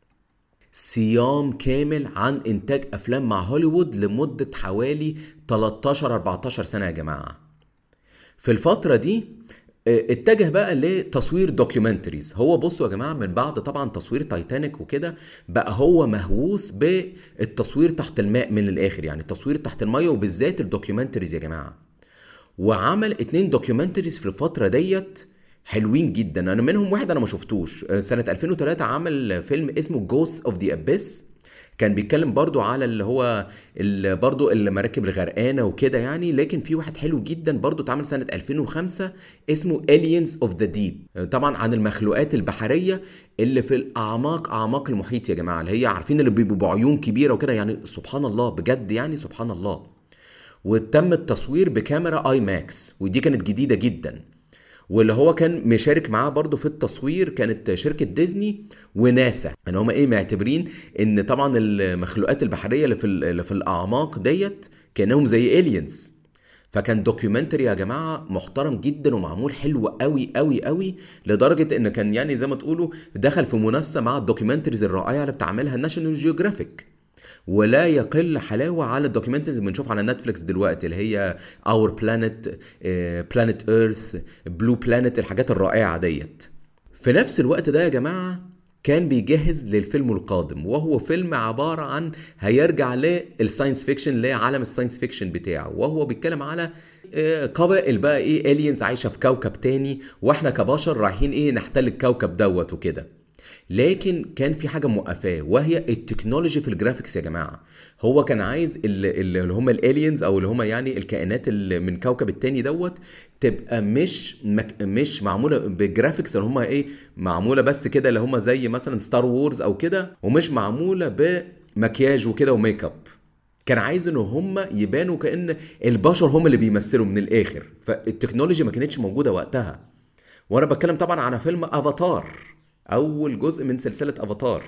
S1: صيام كامل عن انتاج افلام مع هوليوود لمده حوالي 13 14 سنه يا جماعه. في الفترة دي اتجه بقى لتصوير دوكيومنتريز. هو بصوا يا جماعة، من بعد طبعا تصوير تايتانيك وكده، بقى هو مهووس بالتصوير تحت الماء من الآخر، يعني التصوير تحت المية وبالذات الدوكيومنتريز يا جماعة. وعمل 2 دوكيومنتريز في الفترة ديت حلوين جدا. انا منهم واحد انا ما شفتوش، سنة 2003 عمل فيلم اسمه Ghosts of the Abyss، كان بيتكلم برضو على اللي هو برضو المراكب الغرقانة وكده يعني. لكن في واحد حلو جدا برضو اتعمل سنة 2005 اسمه Aliens of the Deep، طبعا عن المخلوقات البحرية اللي في الأعماق، أعماق المحيط يا جماعة، اللي هي عارفين اللي بيبقوا بعيون كبيرة وكده يعني. سبحان الله بجد يعني، سبحان الله. وتم التصوير بكاميرا اي ماكس، ودي كانت جديدة جدا. واللي هو كان مشارك معاه برضو في التصوير كانت شركة ديزني وناسا، يعني هما ايه معتبرين ان طبعا المخلوقات البحرية اللي في الاعماق ديت كانهم زي الينز. فكان دوكيومنتري يا جماعه محترم جدا ومعمول حلو قوي قوي قوي، لدرجه ان كان يعني زي ما تقولوا دخل في منافسه مع الدوكيومنتريز الرائعه اللي بتعملها الناشونال جيوغرافيك. ولا يقل حلاوه على الدوكيومنتريز اللي بنشوف على نتفليكس دلوقتي، اللي هي اور بلانيت، بلانيت ايرث، بلو بلانيت، الحاجات الرائعه ديت. في نفس الوقت ده يا جماعه كان بيجهز للفيلم القادم، وهو فيلم عبارة عن هيرجع للساينس فيكشن، لعالم الساينس فيكشن بتاعه، وهو بيتكلم على قبائل بقى ايه، الينز عايشة في كوكب تاني، واحنا كبشر رايحين ايه نحتل الكوكب دوت وكده. لكن كان في حاجة موقفاه، وهي التكنولوجي في الجرافيكس يا جماعة. هو كان عايز اللي هم الالينز، او اللي هم يعني الكائنات اللي من كوكب التاني دوت، تبقى مش معمولة بالجرافيكس اللي هم ايه، معمولة بس كده اللي هم زي مثلا ستار وورز او كده، ومش معمولة بمكياج وكده وميك اب. كان عايز ان هم يبانوا كأن البشر هم اللي بيمثلوا من الاخر، فالتكنولوجي ما كانتش موجودة وقتها. وانا بتكلم طبعا على فيلم افاتار، اول جزء من سلسلة افاتار.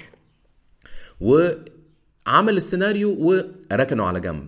S1: وعمل السيناريو وركنه على جنب.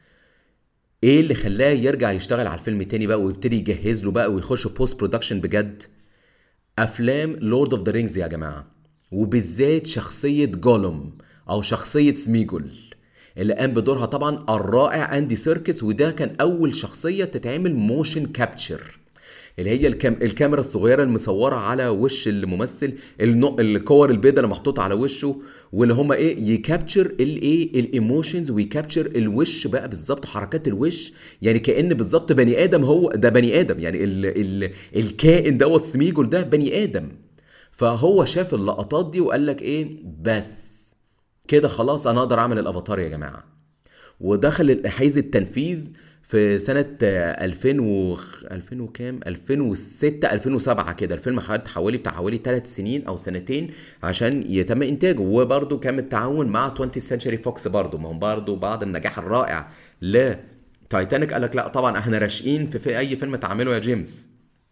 S1: ايه اللي خلاه يرجع يشتغل على الفيلم تاني بقى، ويبتدي يجهز له بقى ويخش بوست برودكشن بجد؟ افلام لورد اوف ذا رينجز يا جماعة، وبالذات شخصية جولوم او شخصية سميجول، اللي قام بدورها طبعا الرائع اندي سيركس. وده كان اول شخصية تتعمل موشن كابتشر، اللي هي الكاميرا الصغيره المصوره على وش الممثل، الكور البيضاء اللي محطوطه على وشه، واللي هم ايه يكابتشر الايه الايموشنز، ويكابتشر الوش بقى بالظبط، حركات الوش، يعني كأن بالظبط بني ادم، هو ده بني ادم يعني الكائن دوت سميجول ده بني ادم. فهو شاف اللقطات دي وقال لك ايه، بس كده خلاص انا اقدر اعمل الافاتار يا جماعه. ودخل حيز التنفيذ في سنة 2000 2000 وكام، 2006 2007 كده. الفيلم خد حوالي 3 سنين او سنتين عشان يتم انتاجه. وبرضه كان التعاون مع 20 سنشري فوكس، برضه ما هم برضه بعد النجاح الرائع لتايتانيك قال لك لا طبعا احنا راشقين في اي فيلم تعمله يا جيمس.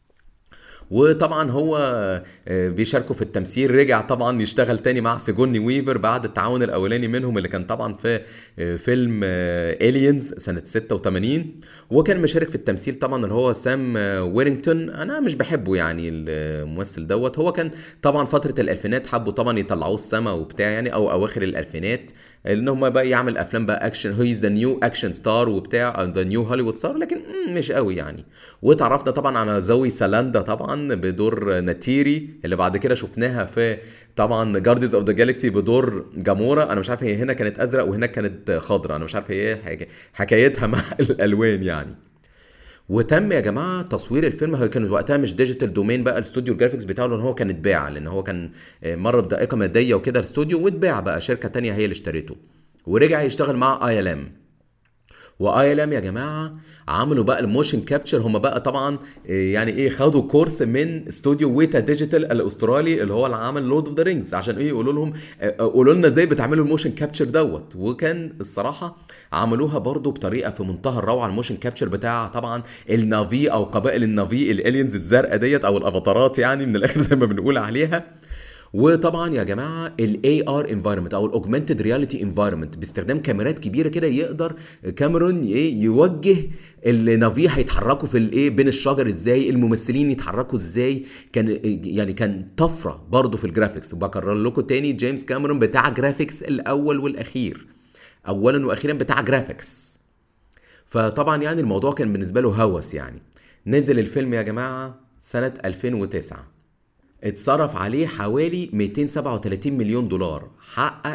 S1: وطبعا هو بيشاركوا في التمثيل. رجع طبعا يشتغل تاني مع سيجوني ويفر بعد التعاون الاولاني منهم اللي كان طبعا في فيلم الينز سنة 86. وكان مشارك في التمثيل طبعا اللي هو سام ويرينجتون. انا مش بحبه يعني الممثل دوت. هو كان طبعا فترة الالفينات حبوا طبعا يطلعوه السما وبتاع يعني، او اواخر الالفينات، ان هم بقى يعمل افلام بقى اكشن، هو ذا نيو اكشن ستار وبتاع، ذا نيو هوليوود ستار، لكن مش قوي يعني. وتعرفنا طبعا على زوي سالاندا طبعا بدور ناتيري، اللي بعد كده شفناها في طبعا جارديز اوف ذا جالكسي بدور جامورا. انا مش عارف هي هنا كانت ازرق وهنا كانت خضراء، انا مش عارف هي حكايتها مع الالوان يعني. وتم يا جماعه تصوير الفيلم. هو كان وقتها مش ديجيتال دومين بقى الاستوديو الجرافيكس بتاعه، لان هو كان اتباع، لان هو كان مر بدقيقه ماديه وكده الاستوديو، واتباع بقى شركه تانية هي اللي اشتريته. ورجع يشتغل مع اي ال ام. واي ال ام يا جماعه عملوا بقى الموشن كابتشر. هم بقى طبعا يعني ايه خدوا كورس من استوديو ويتا ديجيتال الاسترالي اللي هو اللي عمل لورد اوف ذا رينجز، عشان ايه يقولوا لهم قولوا لنا ازاي بتعملوا الموشن كابتشر دوت. وكان الصراحه عملوها برضو بطريقه في منتهى الروعه. الموشن كابتشر بتاع طبعا النافي او قبائل النافي الالينز الزرقاء ديت، او الافاتارات يعني من الاخر زي ما بنقول عليها. وطبعا يا جماعه الاي ار انفايرمنت او الاوجمانتد رياليتي انفايرمنت باستخدام كاميرات كبيره كده، يقدر كاميرون يوجه النافي هيتحركوا في الايه بين الشجر ازاي، الممثلين يتحركوا ازاي. كان يعني كان طفره برضو في الجرافيكس. وبكرر لكم تاني جيمس كاميرون بتاع جرافيكس الاول والاخير، اولا واخيرا بتاع جرافيكس. فطبعا يعني الموضوع كان بالنسبه له هوس يعني. نزل الفيلم يا جماعه سنه 2009، اتصرف عليه حوالي 237 مليون دولار، حقق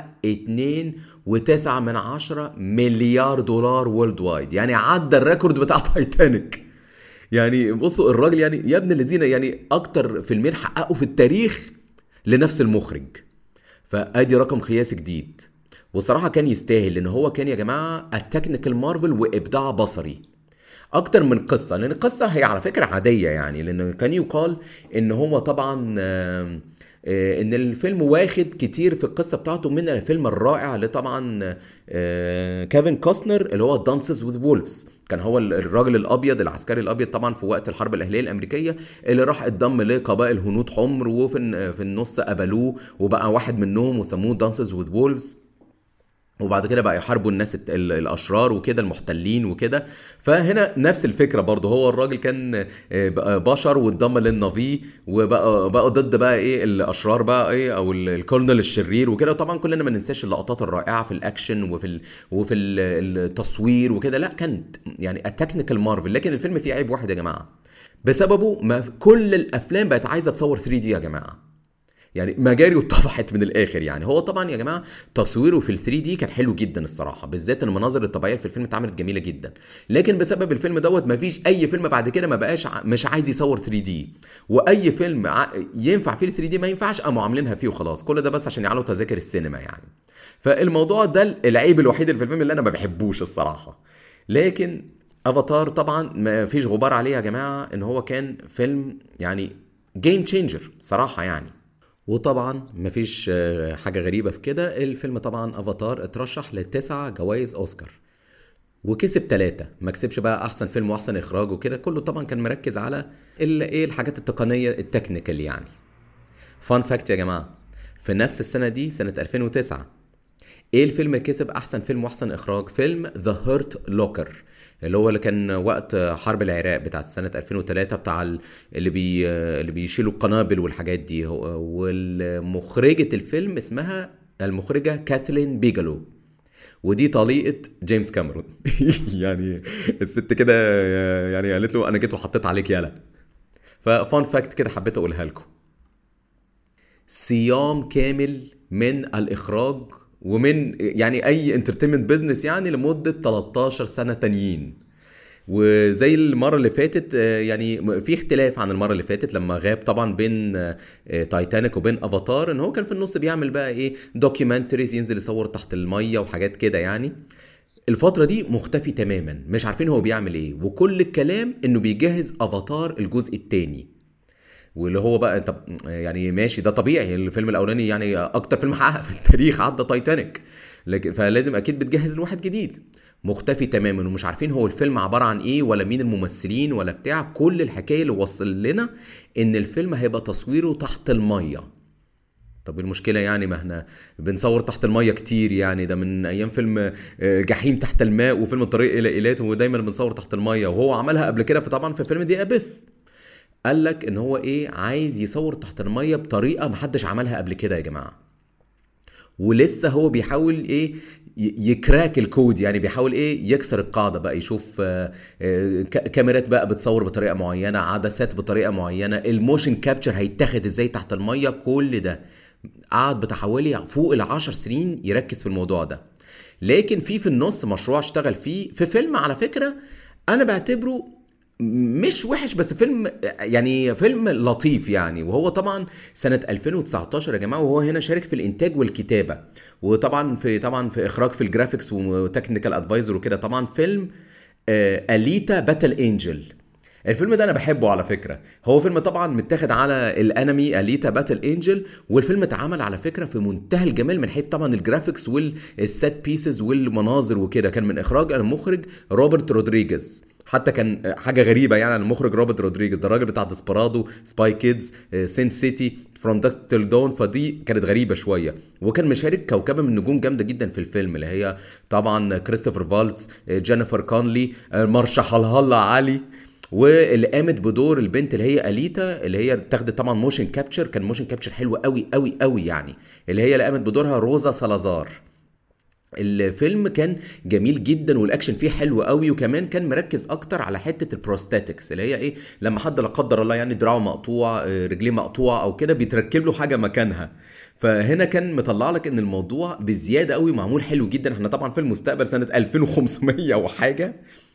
S1: 2.9 مليار دولار وورلد وايد، يعني عدى الريكورد بتاع تايتانيك. يعني بصوا الراجل يعني يا ابن الذين، يعني اكتر فيلمين حققوا في التاريخ لنفس المخرج. فادي رقم قياسي جديد. وصراحة كان يستاهل، لان هو كان يا جماعة التكنيكال مارفل وابداع بصري اكتر من قصه. لان القصه هي على فكره عاديه يعني، لان كان يقال ان هو طبعا ان الفيلم واخد كتير في القصه بتاعته من الفيلم الرائع اللي طبعا كيفن كوستنر اللي هو دانسز وذ وولفز. كان هو الراجل الابيض، العسكري الابيض طبعا في وقت الحرب الاهليه الامريكيه، اللي راح اتضم لقبائل هنود حمر، وفي النص قبلوه وبقى واحد منهم وسموه دانسز وذ وولفز. وبعد كده بقى يحاربوا الناس الاشرار وكده، المحتلين وكده. فهنا نفس الفكره برضه، هو الراجل كان بقى بشر واتضم للنافي، وبقى ضد بقى ايه الاشرار بقى ايه، او الكولونيل الشرير وكده. طبعا كلنا ما ننساش اللقطات الرائعه في الاكشن التصوير وكده. لا كانت يعني التكنيكال مارفل. لكن الفيلم فيه عيب واحد يا جماعه، بسببه ما كل الافلام بقت عايزه تصور 3 دي يا جماعه، يعني مجاري واتطفحت من الاخر. يعني هو طبعا يا جماعه تصويره في ال 3 دي كان حلو جدا الصراحه، بالذات المناظر الطبيعيه في الفيلم اتعملت جميله جدا. لكن بسبب الفيلم دوت مفيش اي فيلم بعد كده ما بقاش مش عايز يصور 3 دي، واي فيلم ينفع فيه 3 دي ما ينفعش، قاموا عاملينها فيه وخلاص. كل ده بس عشان يعلوا تذاكر السينما يعني. فالموضوع ده العيب الوحيد اللي في الفيلم اللي انا ما بحبوش الصراحه. لكن افاتار طبعا ما فيش غبار عليه يا جماعه ان هو كان فيلم يعني جيم تشينجر صراحه يعني. وطبعا مفيش حاجة غريبة في كده، الفيلم طبعا افاتار اترشح ل9 جوائز اوسكار وكسب 3، ما كسبش بقى احسن فيلم واحسن اخراج وكده، كله طبعا كان مركز على ايه الحاجات التقنية التكنيكال يعني. فان فاكت يا جماعة، في نفس السنة دي سنة 2009 ايه الفيلم اللي كسب احسن فيلم واحسن اخراج؟ فيلم ذا هيرت لوكر، اللي كان وقت حرب العراق بتاعت سنة 2003، بتاع اللي بيشيلوا القنابل والحاجات دي. والمخرجة الفيلم اسمها المخرجة كاثلين بيجالو، ودي طليقة جيمس كاميرون. يعني الست كده يعني قالت له انا جيت وحطيت عليك يالا. ففان فاكت كده حبيت اقولها لكم. صيام كامل من الاخراج ومن يعني اي انترتينمنت بزنس يعني لمده 13 سنه تانيين. وزي المره اللي فاتت يعني في اختلاف عن المره اللي فاتت لما غاب طبعا بين تايتانيك وبين افاتار، ان هو كان في النص بيعمل بقى ايه دوكيومنتريز، ينزل يصور تحت الميه وحاجات كده يعني. الفترة دي مختفي تماما، مش عارفين هو بيعمل ايه، وكل الكلام انه بيجهز افاتار الجزء التاني. واللي هو بقى انت يعني ماشي، ده طبيعي، الفيلم الاولاني يعني اكتر فيلم حقق في التاريخ عدى تايتانيك، لكن فلازم اكيد بتجهز لواحد جديد. مختفي تماما ومش عارفين هو الفيلم عبارة عن ايه، ولا مين الممثلين ولا بتاع. كل الحكاية اللي وصل لنا ان الفيلم هيبقى تصويره تحت المية. طب المشكلة يعني ما احنا بنصور تحت المية كتير يعني، ده من ايام فيلم جحيم تحت الماء وفيلم الطريق الى ايلات، ودايما بنصور تحت المية، وهو عملها قبل كده فطبعا في فيلم دي ابس. قال لك ان هو ايه، عايز يصور تحت المية بطريقة محدش عملها قبل كده يا جماعة. ولسه هو بيحاول ايه يكراك الكود، يعني بيحاول ايه يكسر القاعدة بقى، يشوف كاميرات بقى بتصور بطريقة معينة، عدسات بطريقة معينة، الموشن كابتشر هيتاخد ازاي تحت المية. كل ده قعد بتاع حوالي فوق ال10 سنين يركز في الموضوع ده. لكن في النص مشروع اشتغل فيه في فيلم على فكرة انا بعتبره مش وحش، بس فيلم يعني فيلم لطيف يعني. وهو طبعا سنة 2019 يا جماعة، وهو هنا شارك في الانتاج والكتابة، وطبعا في اخراج في الجرافيكس وتكنيكال ادفايزر وكده. طبعا فيلم اليتا باتل انجل. الفيلم ده انا بحبه على فكرة. هو فيلم طبعا متاخد على الانمي اليتا باتل انجل، والفيلم اتعمل على فكرة في منتهى الجمال من حيث طبعا الجرافيكس والسيت بيسز والمناظر وكده. كان من اخراج المخرج روبرت رودريجيز. حتى كان حاجه غريبه يعني عن المخرج روبرت رودريجيز، ده الراجل بتاع ديسبرادو، سباي كيدز، سين سيتي، فروم داسك تيل دون. فدي كانت غريبه شويه. وكان مشارك كوكبه من نجوم جامده جدا في الفيلم، اللي هي طبعا كريستوفر فالتس، جينيفر كونلي، مارشا حلهالة علي. واللي قامت بدور البنت اللي هي اليتا، اللي هي اتاخدت طبعا موشن كابتشر، كان موشن كابتشر حلو قوي قوي قوي يعني، اللي هي اللي قامت بدورها روزا سالازار. الفيلم كان جميل جدا والاكشن فيه حلو قوي، وكمان كان مركز اكتر على حته البروستاتكس، اللي هي ايه، لما حد لا قدر الله يعني دراعه مقطوع، رجليه مقطوعه او كده، بيتركب له حاجه مكانها. فهنا كان مطلع لك ان الموضوع بزياده قوي معمول حلو جدا. احنا طبعا في المستقبل سنه 2500 وحاجه.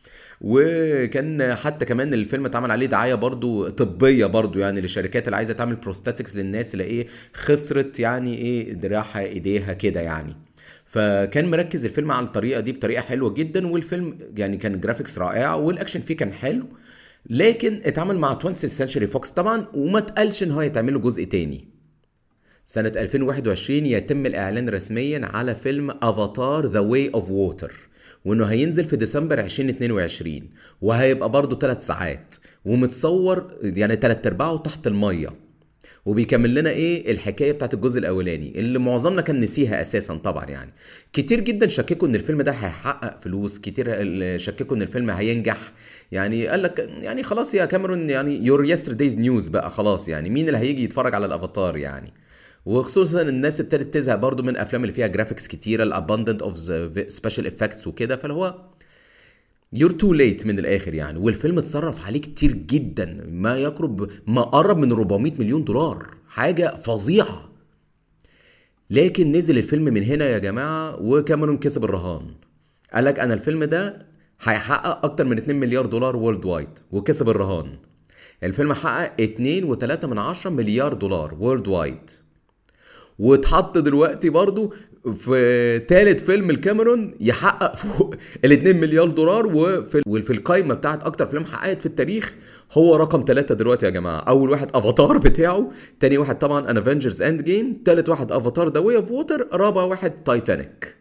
S1: وكان حتى كمان الفيلم اتعمل عليه دعايه برضو طبيه برضو، يعني للشركات اللي عايزه تعمل بروستاتكس للناس اللي ايه خسرت يعني ايه دراعها ايديها كده يعني. فكان مركز الفيلم على الطريقه دي بطريقه حلوه جدا. والفيلم يعني كان جرافيكس رائعه والاكشن فيه كان حلو. لكن اتعمل مع 20th سنشري فوكس طبعا، وما اتقالش ان هو يتعمل له جزء تاني. سنة 2021 يتم الإعلان رسميا على فيلم أفاتار ذا واي أوف ووتر، وإنه هينزل في ديسمبر 2022، وهيبقى برضه 3 ساعات، ومتصور يعني 3/4 تحت المية. وبيكمل لنا ايه الحكايه بتاعت الجزء الاولاني اللي معظمنا كان نسيها اساسا طبعا يعني. كتير جدا شككوا ان الفيلم ده هيحقق فلوس كتير، شككوا ان الفيلم هينجح. يعني قال لك يعني خلاص يا كاميرون يعني يور يستردايز نيوز بقى خلاص، يعني مين اللي هيجي يتفرج على الافاتار يعني. وخصوصا الناس ابتدت تزهق برضو من الافلام اللي فيها جرافيكس كتيره، الاباندنت اوف سبيشال افكتس وكده، فاللي هو يور تو ليت من الاخر يعني. والفيلم اتصرف عليه كتير جدا، ما يقرب ما قرب من 400 مليون دولار، حاجه فظيعه. لكن نزل الفيلم من هنا يا جماعه وكاميرون كسب الرهان. قال لك انا الفيلم ده هيحقق اكتر من 2 مليار دولار وورلد وايد، وكسب الرهان. الفيلم حقق 2.3 مليار دولار وورلد وايد، واتحط دلوقتي برضو في ثالث فيلم الكاميرون يحقق فوق ال 2 مليار دولار، وفي القايمه بتاعت اكتر فيلم حققت في التاريخ هو رقم 3 دلوقتي يا جماعه. اول واحد افاتار بتاعه، تاني واحد طبعا ان افنجرز اند جيم، تالت واحد افاتار ذا واي اوف ووتر، رابع واحد تايتانيك.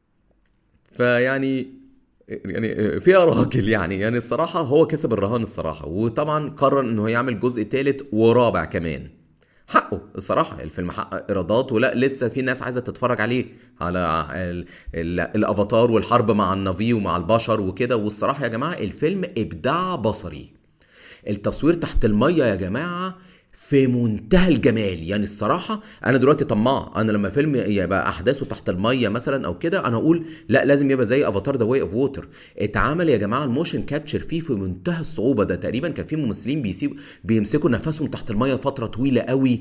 S1: فيعني فيها راجل يعني الصراحه هو كسب الرهان الصراحه، وطبعا قرر انه يعمل جزء ثالث ورابع كمان. حقه الصراحة، الفيلم حقق إيرادات، ولا لسه في ناس عايزة تتفرج عليه على الأفاتار والحرب مع النافي ومع البشر وكده. والصراحة يا جماعة الفيلم إبداع بصري. التصوير تحت المية يا جماعة في منتهى الجمال يعني. الصراحة أنا دلوقتي طماع، أنا لما فيلم يبقى أحداثه تحت المية مثلا أو كده أنا أقول لا لازم يبقى زي أفاتار ذا واي أوف ووتر. اتعمل يا جماعة الموشن كابتشر فيه في منتهى الصعوبة. ده تقريبا كان في ممثلين بيمسكوا نفسهم تحت المية فترة طويلة قوي،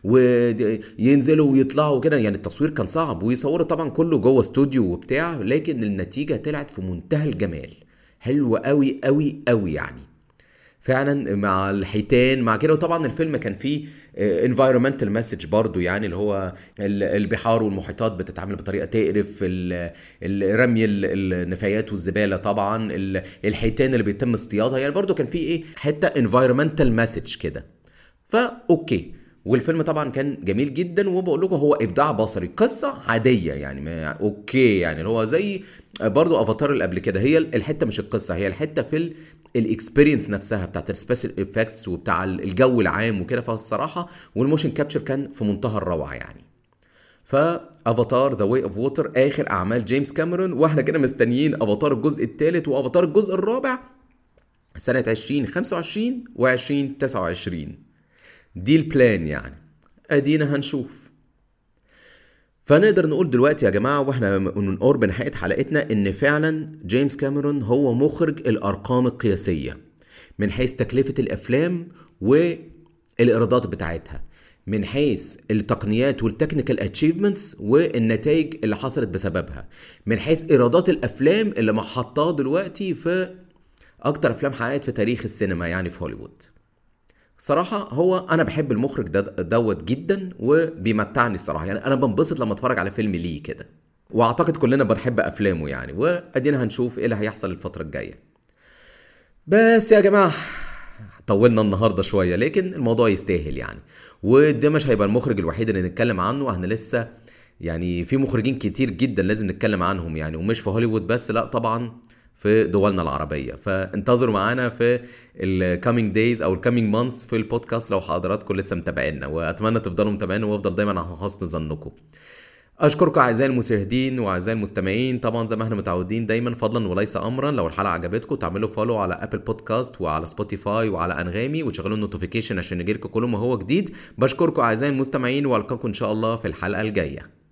S1: وينزلوا ويطلعوا كده يعني. التصوير كان صعب، ويصوروا طبعا كله جوه استوديو وبتاع، لكن النتيجة طلعت في منتهى الجمال، حلوة قوي قوي قوي يعني فعلا مع الحيتان مع كده. وطبعا الفيلم كان فيه environmental message برضو يعني، اللي هو البحار والمحيطات بتتعامل بطريقه تقرف، رمي النفايات والزباله، طبعا الحيتان اللي بيتم اصطيادها يعني، برضو كان فيه ايه حته environmental message كده. اوكي. والفيلم طبعا كان جميل جدا، وبقول لكم هو ابداع بصري، قصه عاديه يعني اوكي يعني، اللي هو زي برضو افاتار اللي قبل كده. هي الحته مش القصه، هي الحته في الاكسبيرينس نفسها بتاعت السبيشال افكتس وبتاع الجو العام وكده. فالصراحه والموشن كابتشر كان في منتهى الروعه يعني. فافاتار ذا واي اوف ووتر اخر اعمال جيمس كاميرون، واحنا كده مستنيين افاتار الجزء الثالث وافاتار الجزء الرابع سنه 2025 و2029. دي البلان يعني، ادينا هنشوف. فنقدر نقول دلوقتي يا جماعة واحنا من قرب نهاية حلقتنا ان فعلا جيمس كاميرون هو مخرج الارقام القياسية من حيث تكلفة الافلام والايرادات بتاعتها، من حيث التقنيات والتكنيكال اتشيفمنتس والنتائج اللي حصلت بسببها، من حيث ايرادات الافلام اللي محطاه دلوقتي في اكتر افلام حققت في تاريخ السينما يعني في هوليوود. صراحة هو أنا بحب المخرج دوت جدا، وبيمتعني الصراحة يعني. أنا بنبسط لما أتفرج على فيلم ليه كده، وأعتقد كلنا بنحب أفلامه يعني. وأدينا هنشوف إيه اللي هيحصل الفترة الجاية. بس يا جماعة طولنا النهاردة شوية، لكن الموضوع يستاهل يعني. وده مش هيبقى المخرج الوحيد اللي نتكلم عنه، احنا لسه يعني في مخرجين كتير جدا لازم نتكلم عنهم يعني، ومش في هوليوود بس، لا طبعا في دولنا العربية. فانتظروا معانا في الكامينج دايز او الكامينج مانثs في البودكاست لو حضراتكم لسه متابعينا، واتمنى تفضلوا متابعينا وافضل دايما على حسن ظنكم. اشكركم اعزائي المشاهدين واعزائي المستمعين. طبعا زي ما احنا متعودين دايما فضلا وليس امرا، لو الحلقه عجبتكم تعملوا فولو على ابل بودكاست وعلى سبوتيفاي وعلى انغامي، وتشغلوا النوتيفيكيشن عشان يجيلكم كل ما هو جديد. بشكركم اعزائي المستمعين، والقاكم ان شاء الله في الحلقه الجايه.